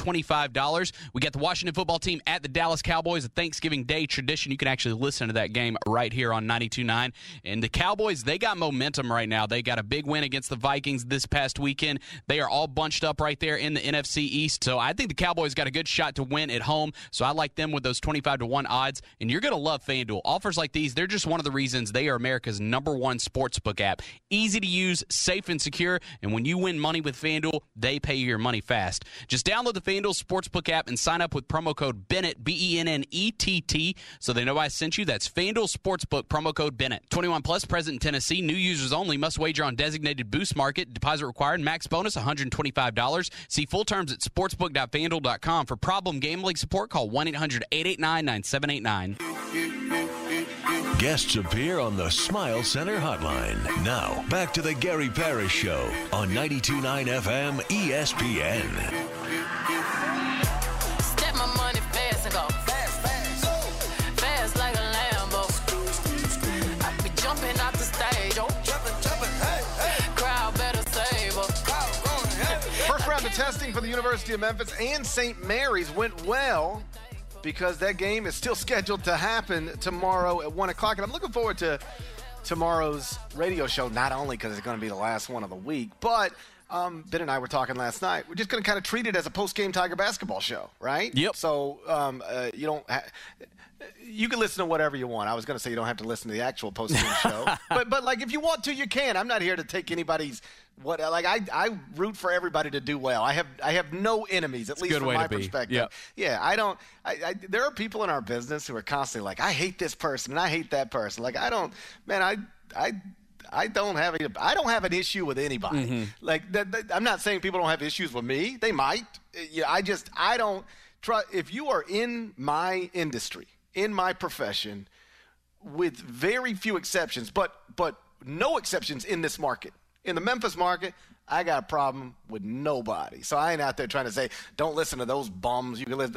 $125. We got the Washington football team at the Dallas Cowboys, a Thanksgiving Day tradition. You can actually listen to that game right here on 92.9. And the Cowboys, they got momentum right now. They got a big win against the Vikings this past weekend. They are all bunched up right there in the NFC East. So I think the Cowboys got a good shot to win at home. So I like them with those 25-1 odds. And you're going to love FanDuel. Offers like these, they're just one of the reasons they are America's #1 sportsbook app. Easy to use, safe and secure. And when you win money with FanDuel, they pay you your money fast. Just download the FanDuel Sportsbook app and sign up with promo code Bennett, BENNETT, so they know I sent you. That's FanDuel Sportsbook, promo code Bennett. 21 plus, present in Tennessee. New users only, must wager on designated Boost Market. Deposit required. Max bonus $125. See full terms at sportsbook.fanduel.com. For problem gambling support, call 1-800-889-9789. Guests appear on the Smile Center hotline. Now, back to the Gary Parrish Show on 92.9 FM ESPN. Step my money fast and go fast, fast, go fast like a Lambo. I be jumping out the stage, oh, jumping, hey, hey. Crowd better save us. First round of testing for the University of Memphis and St. Mary's went well, because that game is still scheduled to happen tomorrow at 1 o'clock. And I'm looking forward to tomorrow's radio show, not only because it's going to be the last one of the week, but Ben and I were talking last night. We're just going to kind of treat it as a post-game Tiger basketball show, right? Yep. So you don't you can listen to whatever you want. I was going to say you don't have to listen to the actual post-game show. But like if you want to, you can. I'm not here to take anybody's I root for everybody to do well. I have no enemies, at least from my perspective. Yep. Yeah, I don't. There are people in our business who are constantly like, I hate this person and I hate that person. Like I don't have an issue with anybody. Mm-hmm. Like I'm not saying people don't have issues with me. They might. Yeah, I don't try. If you are in my industry, in my profession, with very few exceptions, but no exceptions in this market. In the Memphis market, I got a problem with nobody. So I ain't out there trying to say, don't listen to those bums. You can listen.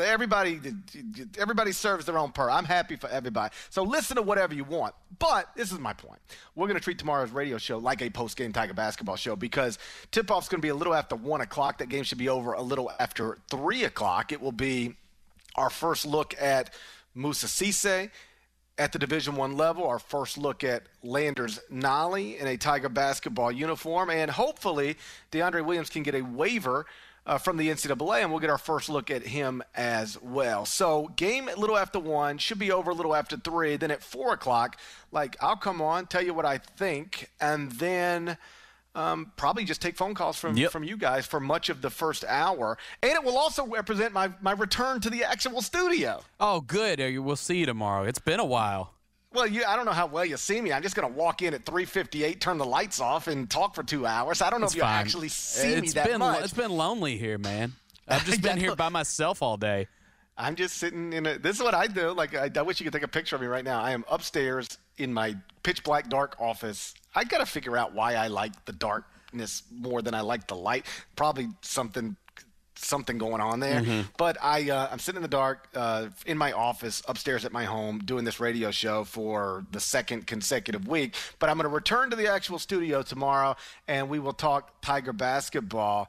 Everybody serves their own purpose. I'm happy for everybody. So listen to whatever you want. But this is my point. We're going to treat tomorrow's radio show like a post-game Tiger basketball show because tip-off's going to be a little after 1 o'clock. That game should be over a little after 3 o'clock. It will be our first look at Moussa Cisse at the Division I level, our first look at Landers Nolley in a Tiger basketball uniform, and hopefully DeAndre Williams can get a waiver from the NCAA, and we'll get our first look at him as well. So game a little after 1, should be over a little after 3. Then at 4 o'clock, I'll come on, tell you what I think, and then probably just take phone calls from you guys for much of the first hour. And it will also represent my return to the actual studio. Oh, good. We'll see you tomorrow. It's been a while. Well, I don't know how well you see me. I'm just going to walk in at 3:58, turn the lights off, and talk for 2 hours. I don't know if you'll actually see me that much. It's been lonely here, man. I've just been here by myself all day. I'm just sitting this is what I do. I wish you could take a picture of me right now. I am upstairs in my pitch black dark office. I got to figure out why I like the darkness more than I like the light. Probably something going on there. Mm-hmm. But I'm sitting in the dark in my office upstairs at my home doing this radio show for the second consecutive week. But I'm going to return to the actual studio tomorrow, and we will talk Tiger basketball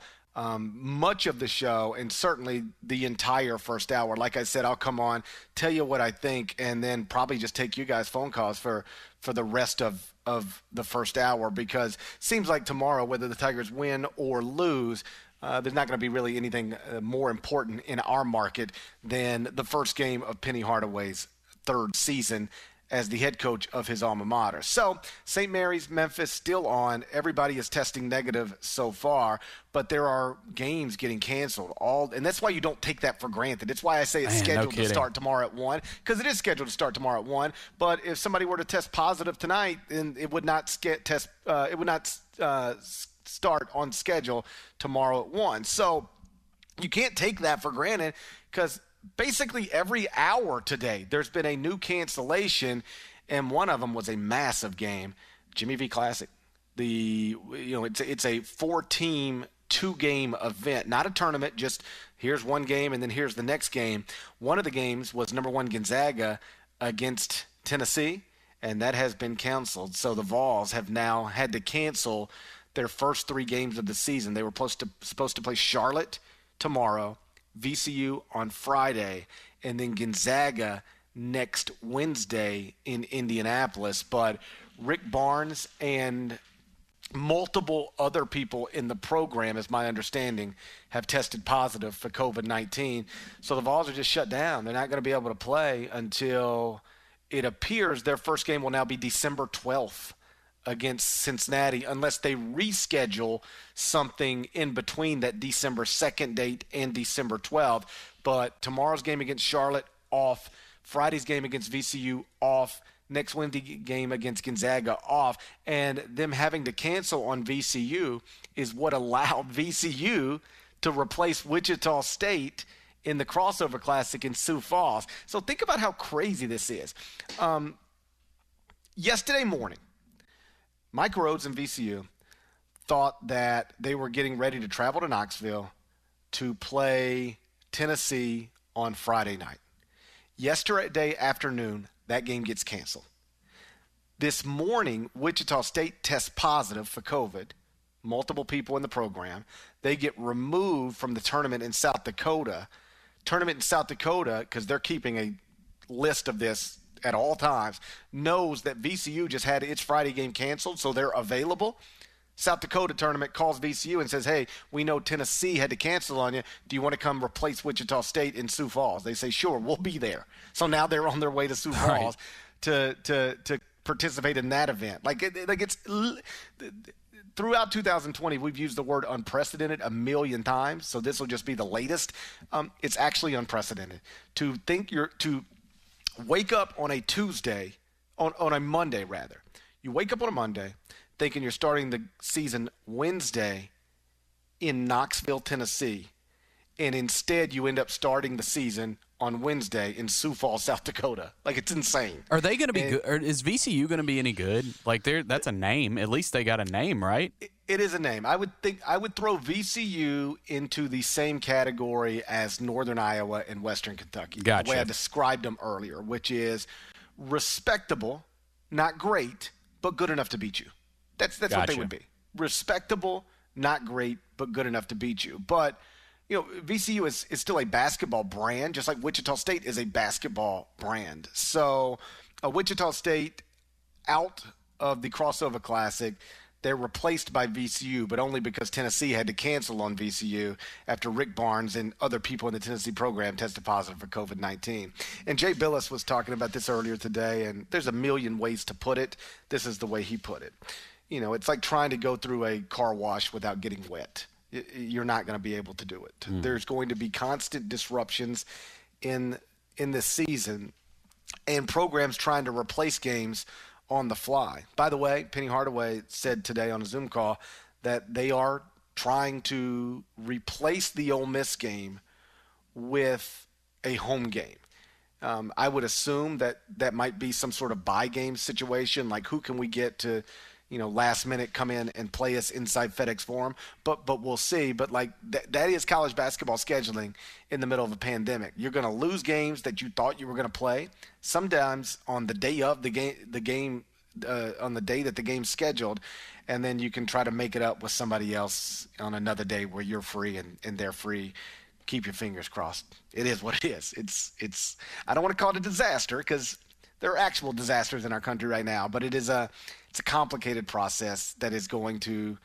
much of the show and certainly the entire first hour. Like I said, I'll come on, tell you what I think, and then probably just take you guys' phone calls for the rest of the first hour because it seems like tomorrow, whether the Tigers win or lose, there's not going to be really anything more important in our market than the first game of Penny Hardaway's third season as the head coach of his alma mater. So St. Mary's, Memphis, still on. Everybody is testing negative so far, but there are games getting canceled. And that's why you don't take that for granted. It's why I say it's scheduled to start tomorrow at 1, because it is scheduled to start tomorrow at 1. But if somebody were to test positive tonight, then it would not start on schedule tomorrow at 1. So you can't take that for granted because basically every hour today there's been a new cancellation, and one of them was a massive game, Jimmy V Classic. It's a 4-team 2-game event, not a tournament, just here's one game and then here's the next game. One of the games was number 1 Gonzaga against Tennessee, and that has been canceled. So the Vols have now had to cancel their first 3 games of the season. They were supposed to play Charlotte tomorrow, VCU on Friday, and then Gonzaga next Wednesday in Indianapolis. But Rick Barnes and multiple other people in the program, as my understanding, have tested positive for COVID-19. So the Vols are just shut down. They're not going to be able to play until it appears their first game will now be December 12th against Cincinnati, unless they reschedule something in between that December 2nd date and December 12th. But tomorrow's game against Charlotte, off. Friday's game against VCU, off. Next Wednesday game against Gonzaga, off. And them having to cancel on VCU is what allowed VCU to replace Wichita State in the crossover classic in Sioux Falls. So think about how crazy this is. Yesterday morning, Mike Rhodes and VCU thought that they were getting ready to travel to Knoxville to play Tennessee on Friday night. Yesterday afternoon, that game gets canceled. This morning, Wichita State tests positive for COVID. Multiple people in the program. They get removed from the tournament in South Dakota. Because they're keeping a list of this at all times, knows that VCU just had its Friday game canceled, so they're available. South Dakota tournament calls VCU and says, hey, we know Tennessee had to cancel on you. Do you want to come replace Wichita State in Sioux Falls? They say, sure, we'll be there. So now they're on their way to Sioux Falls to participate in that event. It's throughout 2020, we've used the word unprecedented a million times, so this will just be the latest. It's actually unprecedented. To wake up on a Tuesday, on a Monday rather. You wake up on a Monday thinking you're starting the season Wednesday in Knoxville, Tennessee, and instead you end up starting the season on Wednesday in Sioux Falls, South Dakota. It's insane. Are they going to be good? Or is VCU going to be any good? That's a name. At least they got a name, right? It is a name. I would throw VCU into the same category as Northern Iowa and Western Kentucky. Gotcha. The way I described them earlier, which is respectable, not great, but good enough to beat you. That's Gotcha. what they would be. Respectable, not great, but good enough to beat you. But VCU is still a basketball brand, just like Wichita State is a basketball brand. So Wichita State out of the Crossover Classic, they're replaced by VCU, but only because Tennessee had to cancel on VCU after Rick Barnes and other people in the Tennessee program tested positive for COVID-19. And Jay Billis was talking about this earlier today, and there's a million ways to put it. This is the way he put it. It's like trying to go through a car wash without getting wet. You're not going to be able to do it. There's going to be constant disruptions in this season and programs trying to replace games on the fly. By the way, Penny Hardaway said today on a Zoom call that they are trying to replace the Ole Miss game with a home game. I would assume that might be some sort of bye game situation, like who can we get to last minute come in and play us inside FedEx Forum, but we'll see. But that is college basketball scheduling in the middle of a pandemic. You're going to lose games that you thought you were going to play. Sometimes on the day of the game, on the day that the game's scheduled, and then you can try to make it up with somebody else on another day where you're free and they're free. Keep your fingers crossed. It is what it is. It's. I don't want to call it a disaster because there are actual disasters in our country right now, but it's a complicated process that is going to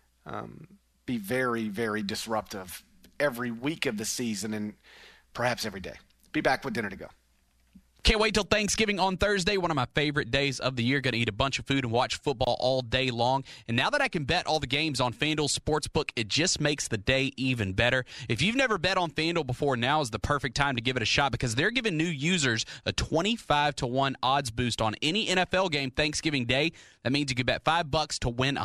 be very, very disruptive every week of the season and perhaps every day. Be back with dinner to go. Can't wait till Thanksgiving on Thursday, one of my favorite days of the year. Going to eat a bunch of food and watch football all day long. And now that I can bet all the games on FanDuel Sportsbook, it just makes the day even better. If you've never bet on FanDuel before, now is the perfect time to give it a shot because they're giving new users a 25-1 odds boost on any NFL game Thanksgiving Day. That means you could bet $5 to win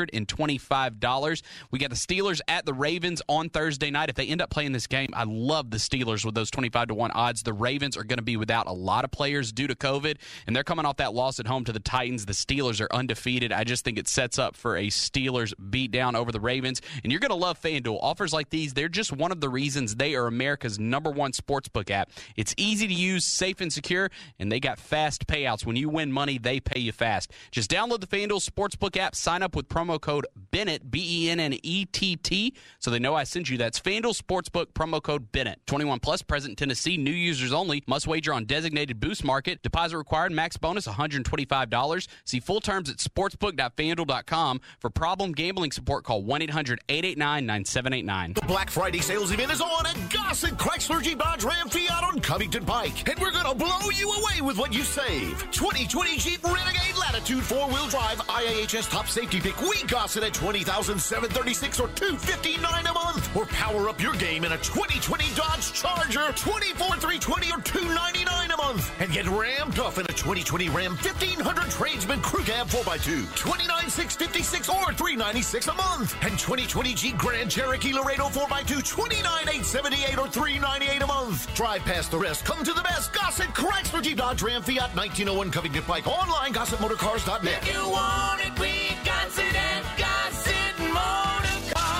$125. We got the Steelers at the Ravens on Thursday night. If they end up playing this game, I love the Steelers with those 25-1 odds. The Ravens are going to be without a lot of players due to COVID, and they're coming off that loss at home to the Titans. The Steelers are undefeated. I just think it sets up for a Steelers beatdown over the Ravens, and you're going to love FanDuel. Offers like these, they're just one of the reasons they are America's #1 sportsbook app. It's easy to use, safe and secure, and they got fast payouts. When you win money, they pay you fast. Just download the FanDuel Sportsbook app, sign up with promo code Bennett, BENNETT, so they know I sent you. That's FanDuel Sportsbook, promo code Bennett. 21 plus, present in Tennessee, new users only, must wager on designated Boost Market. Deposit required, max bonus $125. See full terms at sportsbook.fanduel.com. For problem gambling support, call 1-800-889-9789. The Black Friday sales event is on at Gossett Chrysler Jeep Dodge Ram Fiat on Covington Pike, and we're going to blow you away with what you save. 2020 Jeep Renegade Latitude 4-wheel drive IAHS top safety pick. We Gossett at $20,736 or $259 a month. Or power up your game in a 2020 Dodge Charger, $24,320 or $299 a month. And get rammed up in a 2020 Ram 1500 Tradesman Crew Cab 4x2, $29,656 or $396 a month. And 2020 Jeep Grand Cherokee Laredo 4x2, $29,878 or $398 a month. Drive past the rest. Come to the best. Gossett Chrysler Jeep Dodge Ram Fiat 1901 Covington Pike. Online, GossettMotorCars.net. If you want it, we got it at Gossett Motor Cars.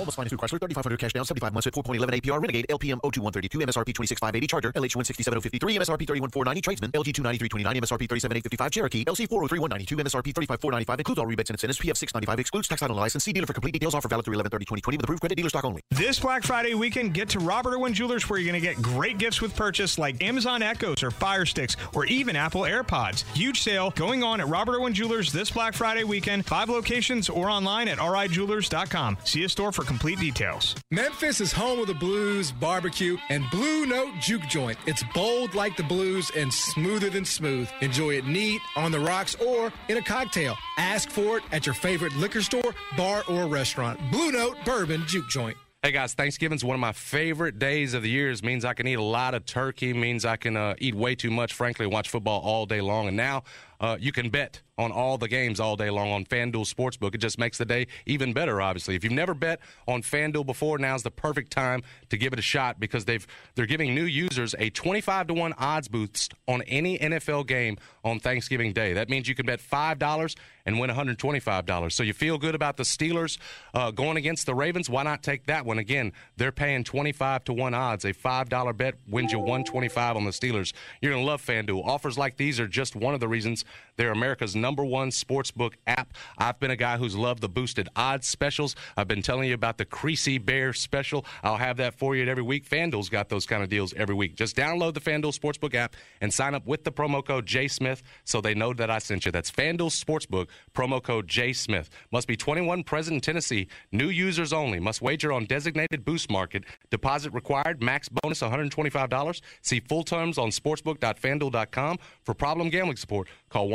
Almost finance through Chrysler, 3,500 cash down, 75 months at 4.11 APR. Renegade, LPM 02132, MSRP 26,580. Charger, LH 167,053, MSRP 31,490. Tradesman, LG 29329, MSRP 37,855. Cherokee, LC 403,192, MSRP 35,495. Includes all rebates and incentives. PF 695. Excludes tax title and license. See dealer for complete details. Offer valid through 11/30/2020 with approved credit. Dealer stock only. This Black Friday weekend, get to Robert Irwin Jewelers where you're going to get great gifts with purchase like Amazon Echoes or Fire Sticks or even Apple AirPods. Huge sale going on at Robert Irwin Jewelers this Black Friday weekend. 5 locations or online at rijewelers.com. See a store for complete details. Memphis is home of the blues, barbecue, and Blue Note Juke Joint. It's bold like the blues and smoother than smooth. Enjoy it neat, on the rocks, or in a cocktail. Ask for it at your favorite liquor store, bar, or restaurant. Blue Note Bourbon Juke Joint. Hey guys, Thanksgiving's one of my favorite days of the year. It means I can eat a lot of turkey, means I can eat way too much, frankly, watch football all day long. And now you can bet on all the games all day long on FanDuel Sportsbook. It just makes the day even better, obviously. If you've never bet on FanDuel before, now's the perfect time to give it a shot because they're giving new users a 25-1 odds boost on any NFL game on Thanksgiving Day. That means you can bet $5 and win $125. So you feel good about the Steelers going against the Ravens? Why not take that one? Again, they're paying 25-1 odds. A $5 bet wins you $125 on the Steelers. You're going to love FanDuel. Offers like these are just one of the reasons they're America's #1 sportsbook app. I've been a guy who's loved the boosted odds specials. I've been telling you about the Creasy Bear special. I'll have that for you every week. FanDuel's got those kind of deals every week. Just download the FanDuel Sportsbook app and sign up with the promo code JSmith so they know that I sent you. That's FanDuel Sportsbook, promo code JSmith. Must be 21, present in Tennessee. New users only. Must wager on designated boost market. Deposit required. Max bonus $125. See full terms on sportsbook.fanduel.com. For problem gambling support, call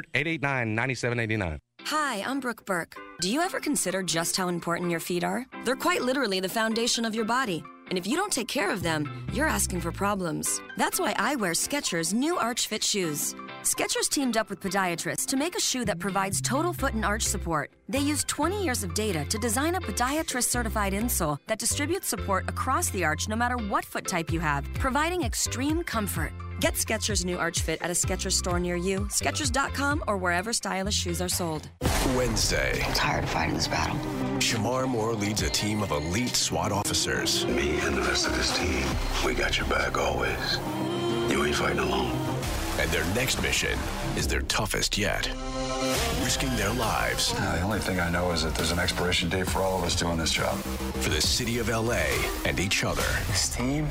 1-800-889-9789. Hi, I'm Brooke Burke. Do you ever consider just how important your feet are? They're quite literally the foundation of your body. And if you don't take care of them, you're asking for problems. That's why I wear Skechers' new Arch Fit shoes. Skechers teamed up with podiatrists to make a shoe that provides total foot and arch support. They used 20 years of data to design a podiatrist-certified insole that distributes support across the arch no matter what foot type you have, providing extreme comfort. Get Skechers' new Arch Fit at a Skechers store near you, Skechers.com, or wherever stylish shoes are sold. Wednesday. I'm tired of fighting this battle. Shamar Moore leads a team of elite SWAT officers. Me and the rest of this team, we got your back always. You ain't fighting alone. And their next mission is their toughest yet. Risking their lives. The only thing I know is that there's an expiration date for all of us doing this job. For the city of LA and each other. This team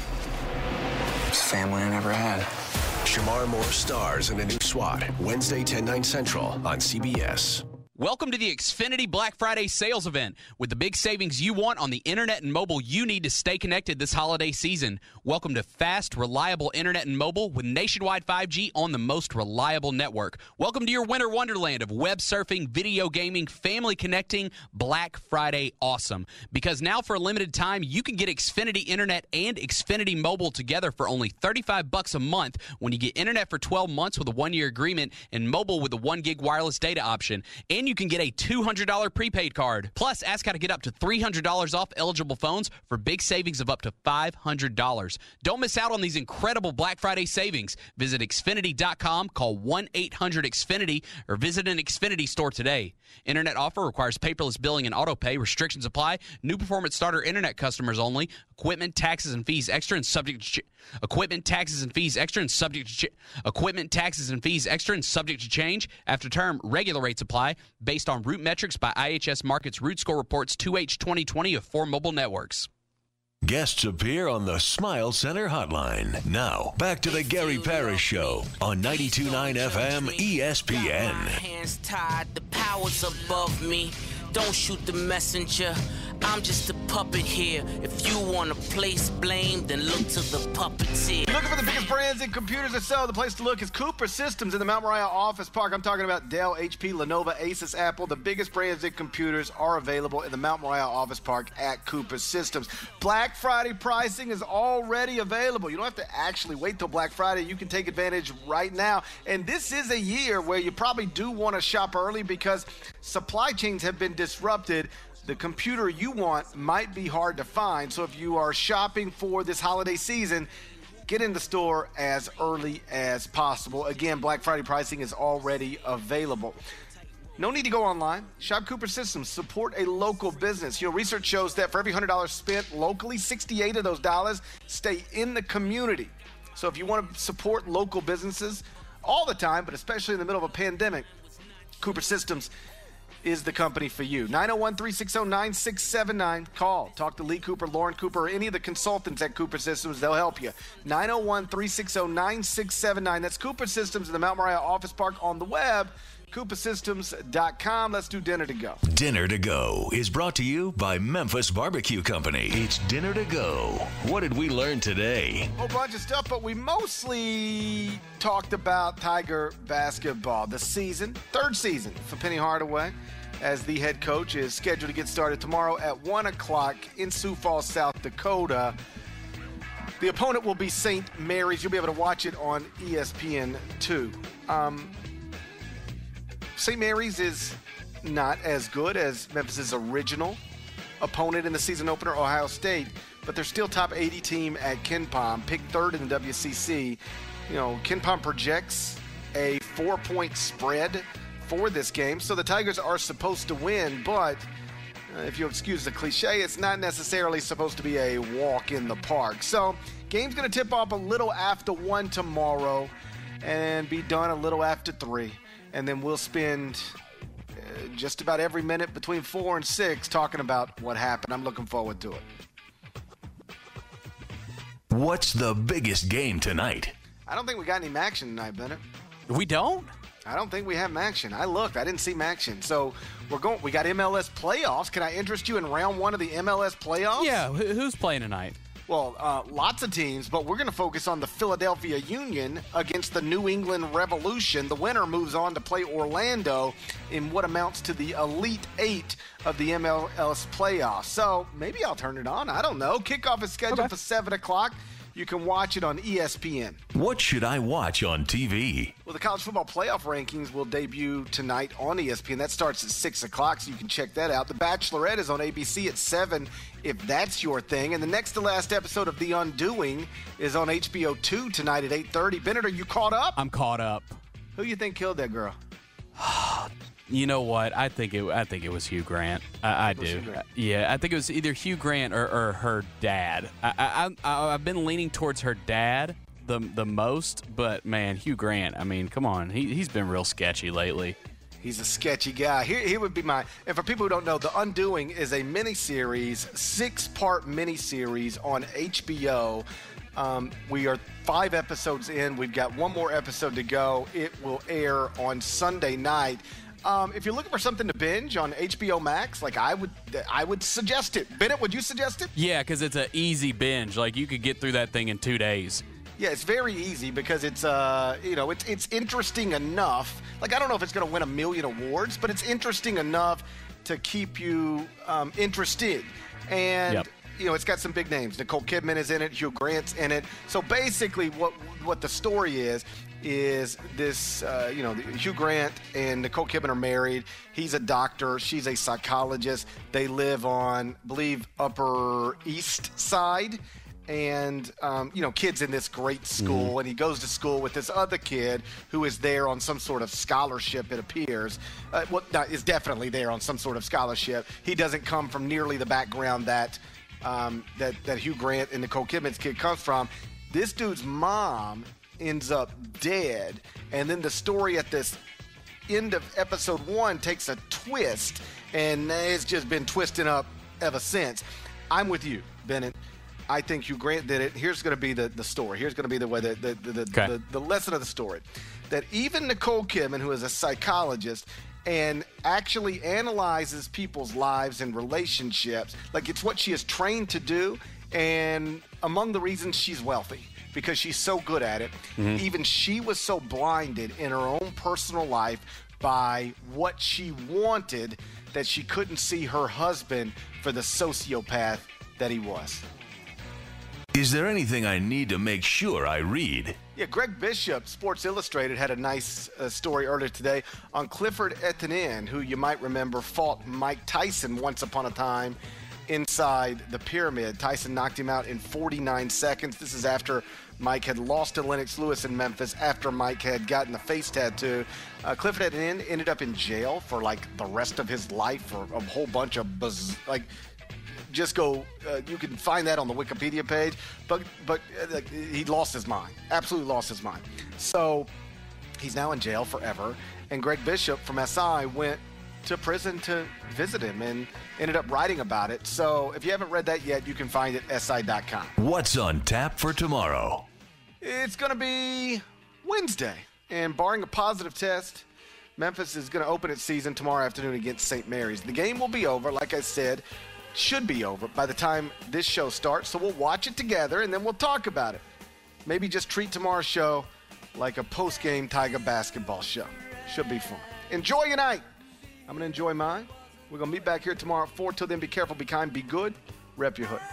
is family I never had. Shamar Moore stars in a new SWAT, Wednesday, 10/9 Central on CBS. Welcome to the Xfinity Black Friday sales event. With the big savings you want on the internet and mobile you need to stay connected this holiday season. Welcome to fast, reliable internet and mobile with nationwide 5G on the most reliable network. Welcome to your winter wonderland of web surfing, video gaming, family connecting, Black Friday awesome. Because now for a limited time, you can get Xfinity Internet and Xfinity Mobile together for only $35 a month when you get internet for 12 months with a 1-year agreement and mobile with a 1 gig wireless data option. And you can get a $200 prepaid card. Plus, ask how to get up to $300 off eligible phones for big savings of up to $500. Don't miss out on these incredible Black Friday savings. Visit Xfinity.com, call 1-800-XFINITY, or visit an Xfinity store today. Internet offer requires paperless billing and auto pay. Restrictions apply. New Performance Starter Internet customers only. Equipment, taxes, and fees extra and subject to equipment, taxes, and fees extra and subject to equipment, taxes, and fees extra and subject to change. After term, regular rates apply based on root metrics by IHS Markit's Root Score Reports 2H 2020 of 4 mobile networks. Guests appear on the Smile Center hotline. Now, back to the Gary Parrish Show on 92.9 FM ESPN. My hands tied, the power's above me. Don't shoot the messenger. I'm just a puppet here. If you want to place blame, then look to the puppeteer. Looking for the biggest brands in computers that sell? The place to look is Cooper Systems in the Mount Moriah Office Park. I'm talking about Dell, HP, Lenovo, Asus, Apple. The biggest brands in computers are available in the Mount Moriah Office Park at Cooper Systems. Black Friday pricing is already available. You don't have to actually wait till Black Friday. You can take advantage right now. And this is a year where you probably do want to shop early because supply chains have been disrupted. The computer you want might be hard to find. So if you are shopping for this holiday season, get in the store as early as possible. Again, Black Friday pricing is already available. No need to go online. Shop Cooper Systems. Support a local business. Research shows that for every $100 spent locally, 68 of those dollars stay in the community. So if you want to support local businesses all the time, but especially in the middle of a pandemic, Cooper Systems is the company for you. 901-360-9679. Call. Talk to Lee Cooper, Lauren Cooper, or any of the consultants at Cooper Systems. They'll help you. 901-360-9679. That's Cooper Systems in the Mount Moriah Office Park on the web. CooperSystems.com. Let's do Dinner to Go. Dinner to Go is brought to you by Memphis Barbecue Company. It's Dinner to Go. What did we learn today? A whole bunch of stuff, but we mostly talked about Tiger basketball. The season, third season for Penny Hardaway, as the head coach is scheduled to get started tomorrow at 1 o'clock in Sioux Falls, South Dakota. The opponent will be St. Mary's. You'll be able to watch it on ESPN2. St. Mary's is not as good as Memphis' original opponent in the season opener, Ohio State, but they're still top 80 team at KenPom, picked third in the WCC. KenPom projects a 4-point spread for this game, so the Tigers are supposed to win, but if you'll excuse the cliche, it's not necessarily supposed to be a walk in the park. So, game's going to tip off a little after 1 tomorrow and be done a little after 3. And then we'll spend just about every minute between 4 and 6 talking about what happened. I'm looking forward to it. What's the biggest game tonight? I don't think we got any action tonight, Bennett. We don't? I don't think we have action. I looked. I didn't see action. So we got MLS playoffs. Can I interest you in round 1 of the MLS playoffs? Yeah. Who's playing tonight? Well, lots of teams, but we're going to focus on the Philadelphia Union against the New England Revolution. The winner moves on to play Orlando in what amounts to the Elite Eight of the MLS playoffs. So maybe I'll turn it on. I don't know. Kickoff is scheduled for 7 o'clock. You can watch it on ESPN. What should I watch on TV? Well, the college football playoff rankings will debut tonight on ESPN. That starts at 6 o'clock, so you can check that out. The Bachelorette is on ABC at 7, if that's your thing. And the next to last episode of The Undoing is on HBO 2 tonight at 8:30. Bennett, are you caught up? I'm caught up. Who you think killed that girl? You know what? I think it was Hugh Grant. I do. Yeah, I think it was either Hugh Grant or her dad. I've been leaning towards her dad the most, but man, Hugh Grant. I mean, come on, he's been real sketchy lately. He's a sketchy guy. Here would be and for people who don't know, The Undoing is a miniseries, 6-part miniseries on HBO. We are 5 episodes in. We've got 1 more episode to go. It will air on Sunday night. If you're looking for something to binge on HBO Max, like I would suggest it. Bennett, would you suggest it? Yeah, because it's an easy binge. Like you could get through that thing in 2 days. Yeah, it's very easy because it's it's interesting enough. Like I don't know if it's going to win a million awards, but it's interesting enough to keep you interested. And it's got some big names. Nicole Kidman is in it. Hugh Grant's in it. So basically, what the story is this, Hugh Grant and Nicole Kidman are married. He's a doctor. She's a psychologist. They live on, I believe, Upper East Side. And, kid's in this great school. And he goes to school with this other kid who is there on some sort of scholarship, it appears. Is definitely there on some sort of scholarship. He doesn't come from nearly the background that Hugh Grant and Nicole Kidman's kid comes from. This dude's mom ends up dead, and then the story at this end of episode 1 takes a twist, and it's just been twisting up ever since. I'm with you, Bennett. I think Hugh Grant did it. Here's going to be the story. Here's going to be the way the lesson of the story. That even Nicole Kidman, who is a psychologist and actually analyzes people's lives and relationships, like it's what she is trained to do, and among the reasons she's wealthy, because she's so good at it. Even she was so blinded in her own personal life by what she wanted that she couldn't see her husband for the sociopath that he was. Is there anything I need to make sure I read? Yeah, Greg Bishop, Sports Illustrated, had a nice story earlier today on Clifford Etienne, who you might remember fought Mike Tyson once upon a time inside the pyramid. Tyson knocked him out in 49 seconds. This is after Mike had lost to Lennox Lewis in Memphis after Mike had gotten the face tattoo. Clifford ended up in jail for like the rest of his life for a whole bunch of just go. You can find that on the Wikipedia page. But he lost his mind. Absolutely lost his mind. So he's now in jail forever. And Greg Bishop from SI went to prison to visit him and ended up writing about it. So if you haven't read that yet, you can find it at si.com. What's on tap for tomorrow? It's going to be Wednesday. And barring a positive test, Memphis is going to open its season tomorrow afternoon against St. Mary's. The game will be over, like I said, should be over by the time this show starts. So we'll watch it together and then we'll talk about it. Maybe just treat tomorrow's show like a post-game Tiger basketball show. Should be fun. Enjoy your night. I'm going to enjoy mine. We're going to meet back here tomorrow at 4. Till then, be careful, be kind, be good. Rep your hood.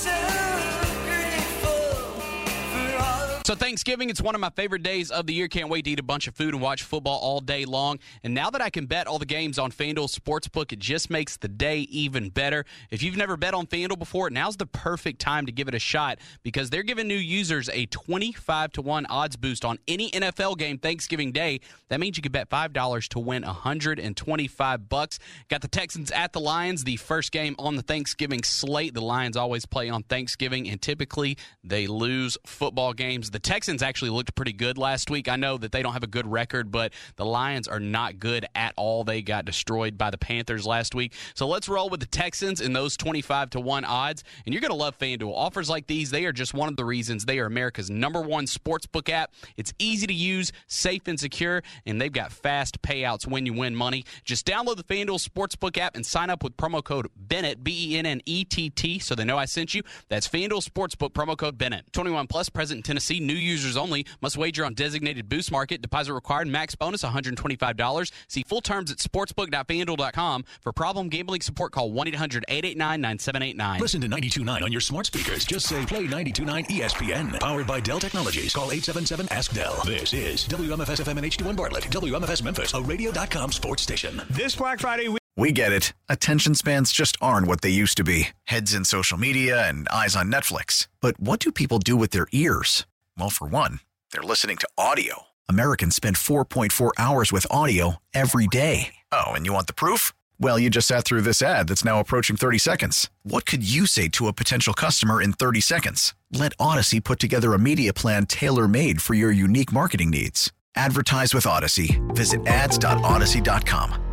So Thanksgiving, it's one of my favorite days of the year. Can't wait to eat a bunch of food and watch football all day long. And now that I can bet all the games on FanDuel Sportsbook, it just makes the day even better. If you've never bet on FanDuel before, now's the perfect time to give it a shot because they're giving new users a 25-1 odds boost on any NFL game Thanksgiving Day. That means you could bet $5 to win $125. Got the Texans at the Lions, the first game on the Thanksgiving slate. The Lions always play on Thanksgiving, and typically they lose football games. The Texans actually looked pretty good last week. I know that they don't have a good record, but the Lions are not good at all. They got destroyed by the Panthers last week. So let's roll with the Texans in those 25-1 odds. And you're going to love FanDuel. Offers like these, they are just one of the reasons they are America's #1 sportsbook app. It's easy to use, safe and secure, and they've got fast payouts when you win money. Just download the FanDuel Sportsbook app and sign up with promo code Bennett, BENNETT, so they know I sent you. That's FanDuel Sportsbook, promo code Bennett. 21 plus, present in Tennessee. New users only. Must wager on designated boost market. Deposit required. Max bonus $125. See full terms at sportsbook.fanduel.com. For problem gambling support, call 1-800-889-9789. Listen to 92.9 on your smart speakers. Just say play 92.9 ESPN. Powered by Dell Technologies. Call 877-ASK-DELL. This is WMFS FM and HD1 Bartlett. WMFS Memphis, a radio.com sports station. This Black Friday we get it. Attention spans just aren't what they used to be. Heads in social media and eyes on Netflix. But what do people do with their ears? Well, for one, they're listening to audio. Americans spend 4.4 hours with audio every day. Oh, and you want the proof? Well, you just sat through this ad that's now approaching 30 seconds. What could you say to a potential customer in 30 seconds? Let Odyssey put together a media plan tailor-made for your unique marketing needs. Advertise with Odyssey. Visit ads.odyssey.com.